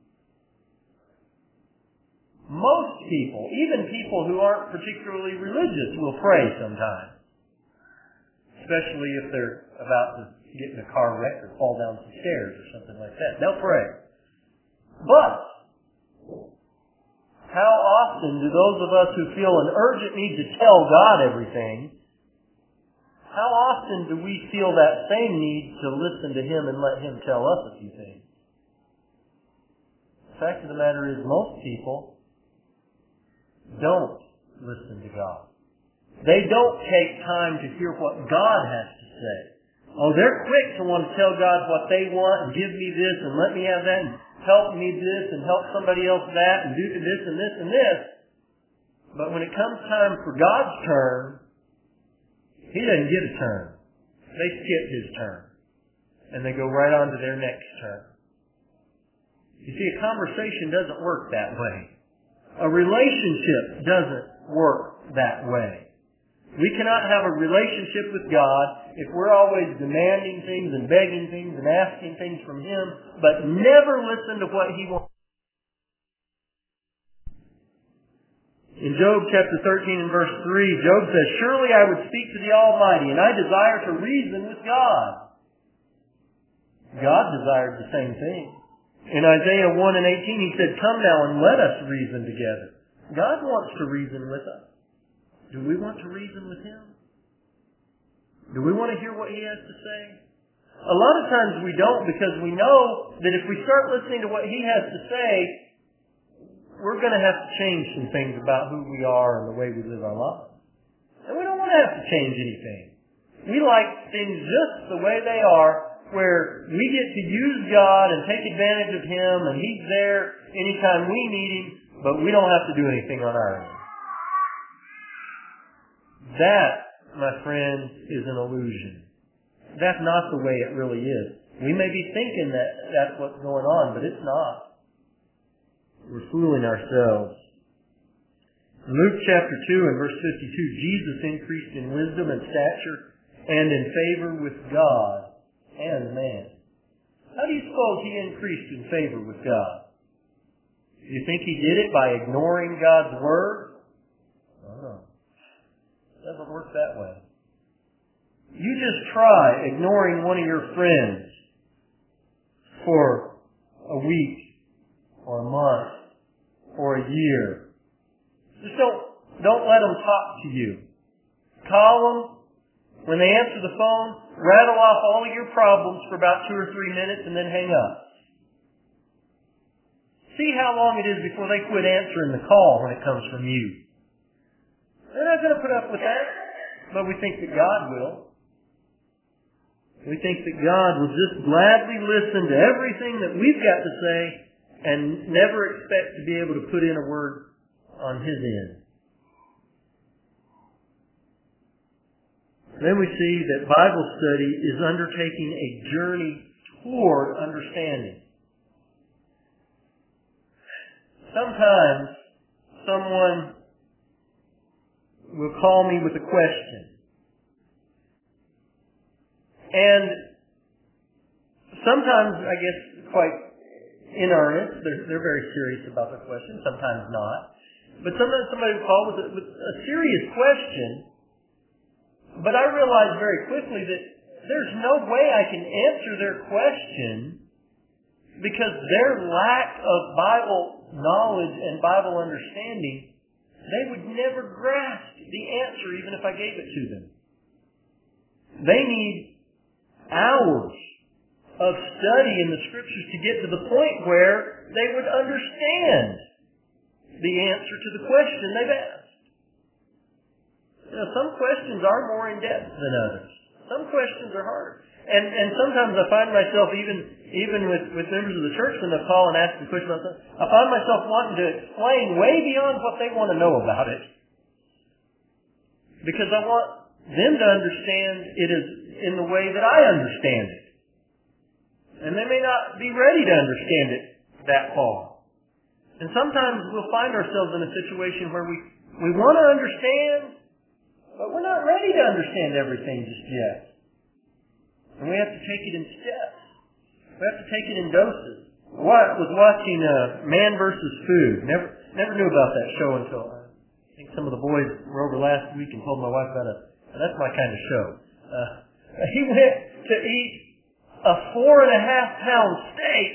Most people, even people who aren't particularly religious, will pray sometimes. Especially if they're about to get in a car wreck or fall down some stairs or something like that. They'll pray. But how often do those of us who feel an urgent need to tell God everything, how often do we feel that same need to listen to Him and let Him tell us a few things? The fact of the matter is, most people don't listen to God. They don't take time to hear what God has to say. Oh, they're quick to want to tell God what they want and give me this and let me have that and help me this and help somebody else that and do this and this and this. But when it comes time for God's turn, He doesn't get a turn. They skip His turn. And they go right on to their next turn. You see, a conversation doesn't work that way. A relationship doesn't work that way. We cannot have a relationship with God if we're always demanding things and begging things and asking things from Him, but never listen to what He wants. In Job chapter thirteen and verse three, Job says, "Surely I would speak to the Almighty, and I desire to reason with God." God desired the same thing. In Isaiah one and eighteen, He said, "Come now and let us reason together." God wants to reason with us. Do we want to reason with Him? Do we want to hear what He has to say? A lot of times we don't, because we know that if we start listening to what He has to say, we're going to have to change some things about who we are and the way we live our lives. And we don't want to have to change anything. We like things just the way they are, where we get to use God and take advantage of Him, and He's there anytime we need Him, but we don't have to do anything on our own. That, my friend, is an illusion. That's not the way it really is. We may be thinking that that's what's going on, but it's not. We're fooling ourselves. In Luke chapter two and verse fifty-two, Jesus increased in wisdom and stature and in favor with God and man. How do you suppose He increased in favor with God? Do you think He did it by ignoring God's Word? No. It doesn't work that way. You just try ignoring one of your friends for a week or a month or a year. Just don't, don't let them talk to you. Call them. When they answer the phone, rattle off all of your problems for about two or three minutes and then hang up. See how long it is before they quit answering the call when it comes from you. They're not going to put up with that, but we think that God will. We think that God will just gladly listen to everything that we've got to say and never expect to be able to put in a word on His end. Then we see that Bible study is undertaking a journey toward understanding. Sometimes someone will call me with a question. And sometimes, I guess, quite in earnest, they're, they're very serious about the question, sometimes not. But sometimes somebody will call with a, with a serious question, but I realize very quickly that there's no way I can answer their question because their lack of Bible knowledge and Bible understanding, they would never grasp the answer even if I gave it to them. They need hours of study in the Scriptures to get to the point where they would understand the answer to the question they've asked. You know, some questions are more in depth than others. Some questions are harder. And and sometimes I find myself, even even with, with members of the church, when they call and ask me questions about something, I find myself wanting to explain way beyond what they want to know about it. Because I want them to understand it is in the way that I understand it. And they may not be ready to understand it that far. And sometimes we'll find ourselves in a situation where we, we want to understand, but we're not ready to understand everything just yet. And we have to take it in steps. We have to take it in doses. I was watching uh, Man versus Food. Never never knew about that show until uh, I think some of the boys were over last week and told my wife about it. That's my kind of show. Uh, he went to eat a four and a half pound steak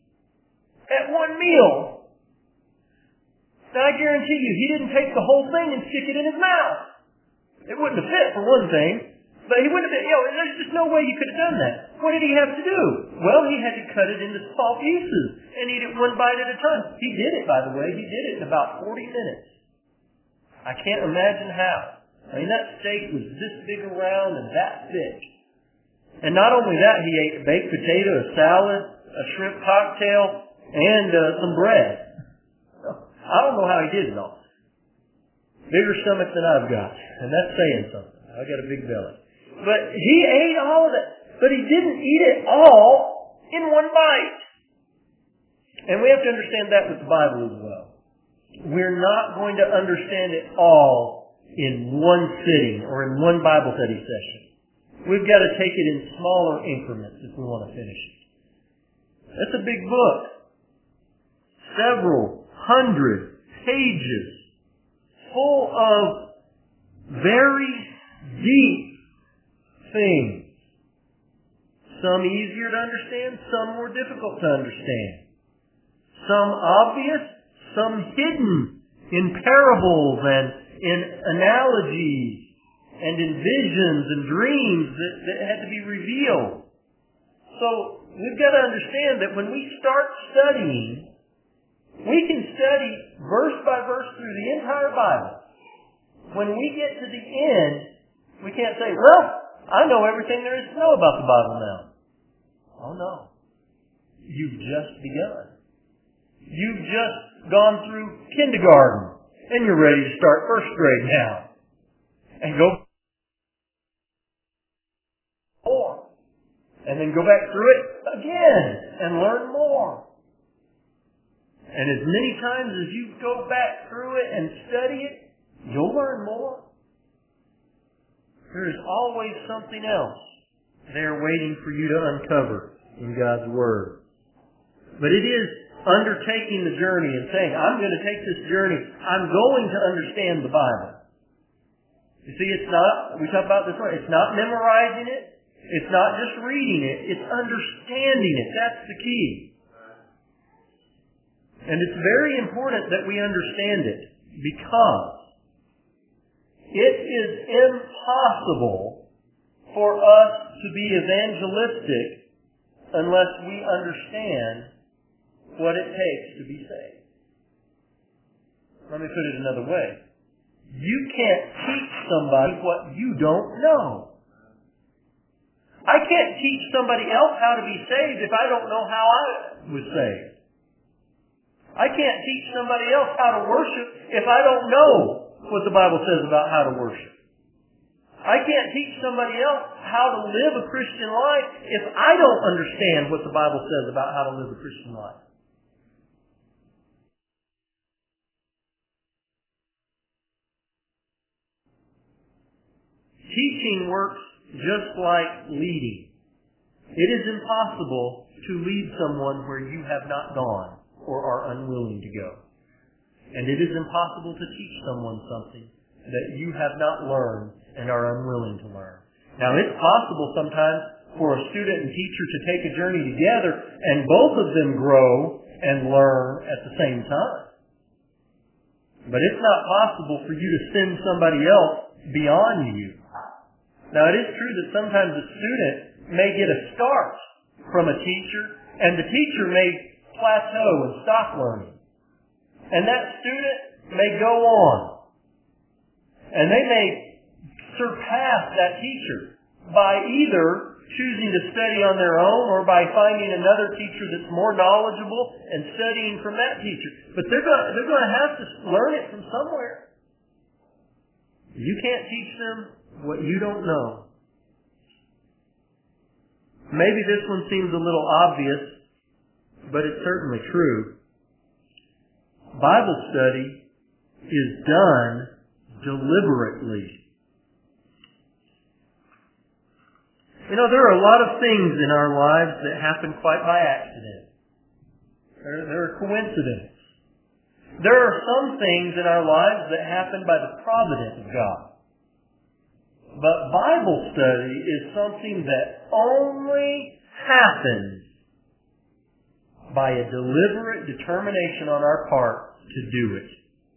at one meal. Now I guarantee you, he didn't take the whole thing and stick it in his mouth. It wouldn't have fit, for one thing. But he wouldn't have been, you know, there's just no way you could have done that. What did he have to do? Well, he had to cut it into small pieces and eat it one bite at a time. He did it, by the way. He did it in about forty minutes. I can't imagine how. I mean, that steak was this big around and that thick. And not only that, he ate a baked potato, a salad, a shrimp cocktail, and uh, some bread. I don't know how he did it all. Bigger stomach than I've got. And that's saying something. I've got a big belly. But he ate all of it. But he didn't eat it all in one bite. And we have to understand that with the Bible as well. We're not going to understand it all in one sitting or in one Bible study session. We've got to take it in smaller increments if we want to finish it. That's a big book. Several hundred pages full of very deep things. Some easier to understand, some more difficult to understand. Some obvious, some hidden in parables and in analogies and in visions and dreams that, that had to be revealed. So we've got to understand that when we start studying, we can study verse by verse through the entire Bible. When we get to the end, we can't say, well, I know everything there is to know about the Bible now. Oh no. You've just begun. You've just gone through kindergarten and you're ready to start first grade now. And go more. And then go back through it again and learn more. And as many times as you go back through it and study it, you'll learn more. There is always something else there waiting for you to uncover in God's Word. But it is undertaking the journey and saying, I'm going to take this journey. I'm going to understand the Bible. You see, it's not, we talk about this, it's not memorizing it. It's not just reading it. It's understanding it. That's the key. And it's very important that we understand it because it is impossible for us to be evangelistic unless we understand what it takes to be saved. Let me put it another way. You can't teach somebody what you don't know. I can't teach somebody else how to be saved if I don't know how I was saved. I can't teach somebody else how to worship if I don't know what the Bible says about how to worship. I can't teach somebody else how to live a Christian life if I don't understand what the Bible says about how to live a Christian life. Teaching works just like leading. It is impossible to lead someone where you have not gone or are unwilling to go. And it is impossible to teach someone something that you have not learned and are unwilling to learn. Now, it's possible sometimes for a student and teacher to take a journey together and both of them grow and learn at the same time. But it's not possible for you to send somebody else beyond you. Now, it is true that sometimes a student may get a start from a teacher, and the teacher may plateau and stop learning. And that student may go on. And they may surpass that teacher by either choosing to study on their own or by finding another teacher that's more knowledgeable and studying from that teacher. But they're going, they're going to have to learn it from somewhere. You can't teach them what you don't know. Maybe this one seems a little obvious, but it's certainly true. Bible study is done deliberately. You know, there are a lot of things in our lives that happen quite by accident. There, there are coincidences. There are some things in our lives that happen by the providence of God. But Bible study is something that only happens by a deliberate determination on our part to do it.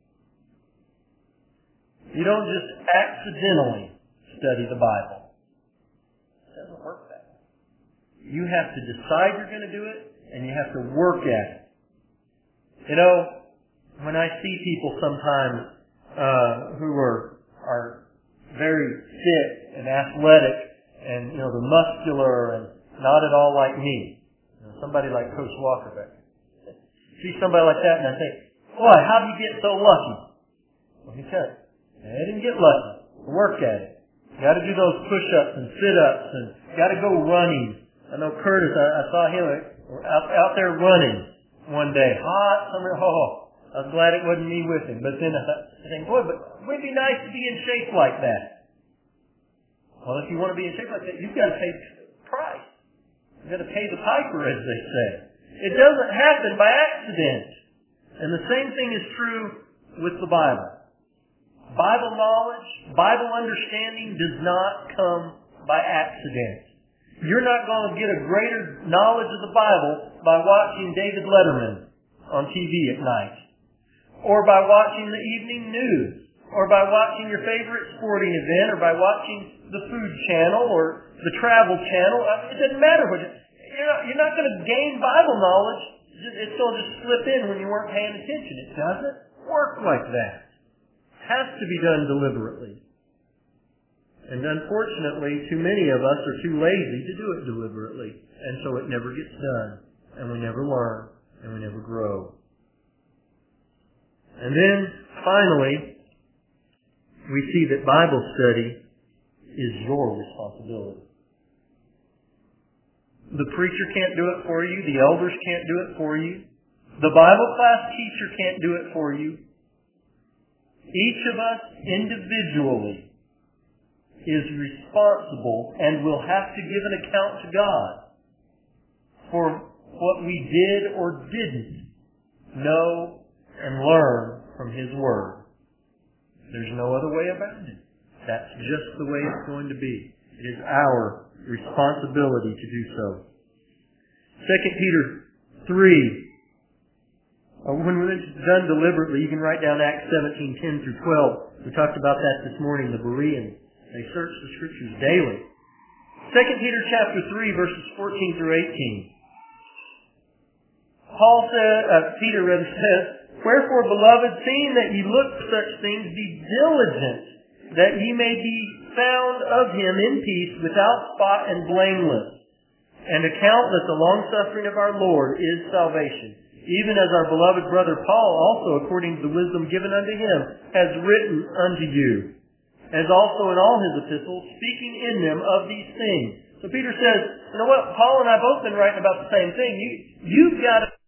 You don't just accidentally study the Bible. It doesn't work that way. You have to decide you're going to do it, and you have to work at it. You know, when I see people sometimes uh, who are are very fit and athletic, and you know they're muscular and not at all like me, you know, somebody like Coach Walker back there. See somebody like that, and I think, boy, how do you get so lucky? Well, he said, I didn't get lucky. Work at it. You got to do those push-ups and sit-ups, and got to go running. I know Curtis. I, I saw him out, out there running one day, hot summer. Oh, I was glad it wasn't me with him. But then I thought, I think, boy, but it would be nice to be in shape like that. Well, if you want to be in shape like that, you've got to pay the price. You've got to pay the piper, as they say. It doesn't happen by accident. And the same thing is true with the Bible. Bible knowledge, Bible understanding does not come by accident. You're not going to get a greater knowledge of the Bible by watching David Letterman on T V at night, or by watching the evening news, or by watching your favorite sporting event, or by watching the Food Channel or the Travel Channel. It doesn't matter what you, you're not, you're not going to gain Bible knowledge. It's going to just slip in when you weren't paying attention. It doesn't work like that. It has to be done deliberately. And unfortunately, too many of us are too lazy to do it deliberately. And so it never gets done. And we never learn. And we never grow. And then, finally, we see that Bible study is your responsibility. The preacher can't do it for you. The elders can't do it for you. The Bible class teacher can't do it for you. Each of us individually is responsible and will have to give an account to God for what we did or didn't know and learn from His Word. There's no other way about it. That's just the way it's going to be. It is our responsibility to do so. Second Peter three. Uh, when it's done deliberately, you can write down Acts seventeen, ten through twelve. We talked about that this morning, the Bereans. They search the Scriptures daily. Second Peter chapter three, verses fourteen through eighteen. Paul said, uh, Peter rather says, "Wherefore, beloved, seeing that ye look for such things, be diligent, that ye may be found of him in peace, without spot and blameless. And account that the longsuffering of our Lord is salvation. Even as our beloved brother Paul also, according to the wisdom given unto him, has written unto you, as also in all his epistles, speaking in them of these things." So Peter says, you know what, Paul and I both been writing about the same thing. You, you've got to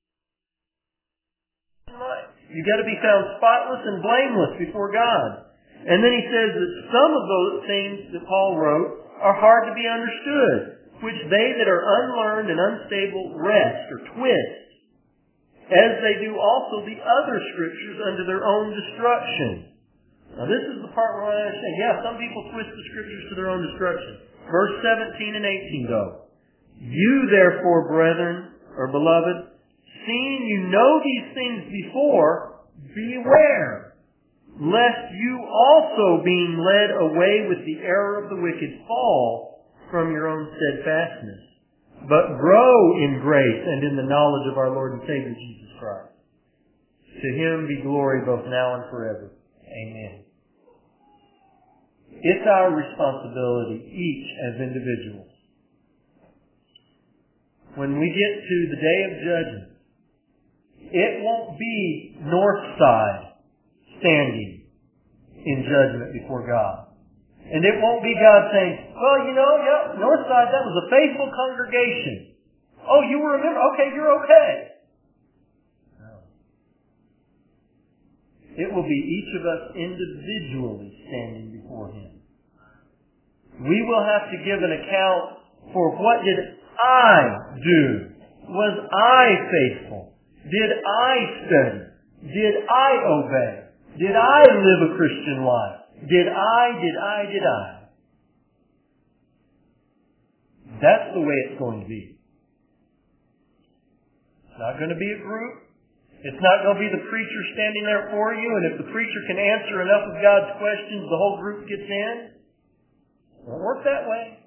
You've got to be found spotless and blameless before God. And then he says that some of those things that Paul wrote are hard to be understood, which they that are unlearned and unstable wrest or twist, as they do also the other Scriptures unto their own destruction. Now this is the part where I understand. Yeah, some people twist the Scriptures to their own destruction. Verse seventeen and eighteen though. "You therefore, brethren," or beloved, "seeing you know these things before, beware, lest you also, being led away with the error of the wicked, fall from your own steadfastness, but grow in grace and in the knowledge of our Lord and Savior Jesus Christ. To Him be glory both now and forever. Amen." It's our responsibility, each as individuals, when we get to the day of judgment, it won't be north side standing in judgment before God. And it won't be God saying, well, you know, yeah, north side, that was a faithful congregation. Oh, you were a member? Okay, you're okay. No. It will be each of us individually standing before Him. We will have to give an account for what did I do? Was I faithful? Did I study? Did I obey? Did I live a Christian life? Did I, did I, did I? That's the way it's going to be. It's not going to be a group. It's not going to be the preacher standing there for you, and if the preacher can answer enough of God's questions, the whole group gets in. It won't work that way.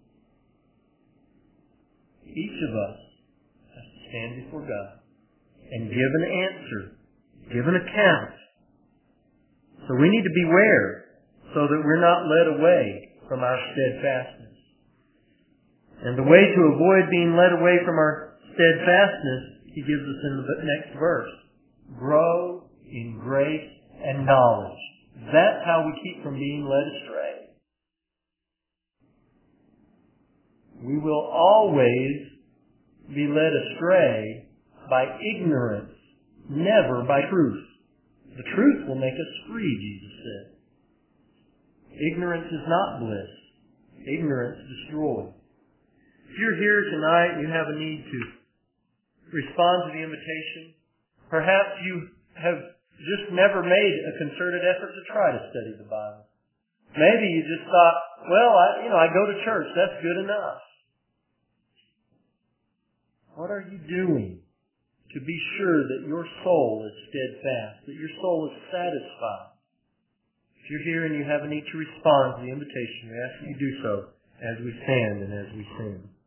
Each of us has to stand before God and give an answer, give an account. So we need to beware so that we're not led away from our steadfastness. And the way to avoid being led away from our steadfastness, He gives us in the next verse. Grow in grace and knowledge. That's how we keep from being led astray. We will always be led astray by ignorance, never by truth. The truth will make us free, Jesus said. Ignorance is not bliss. Ignorance destroys. If you're here tonight and you have a need to respond to the invitation, perhaps you have just never made a concerted effort to try to study the Bible. Maybe you just thought, well, I, you know, I go to church. That's good enough. What are you doing to be sure that your soul is steadfast, that your soul is satisfied? If you're here and you have a need to respond to the invitation, we ask that you do so as we stand and as we sing.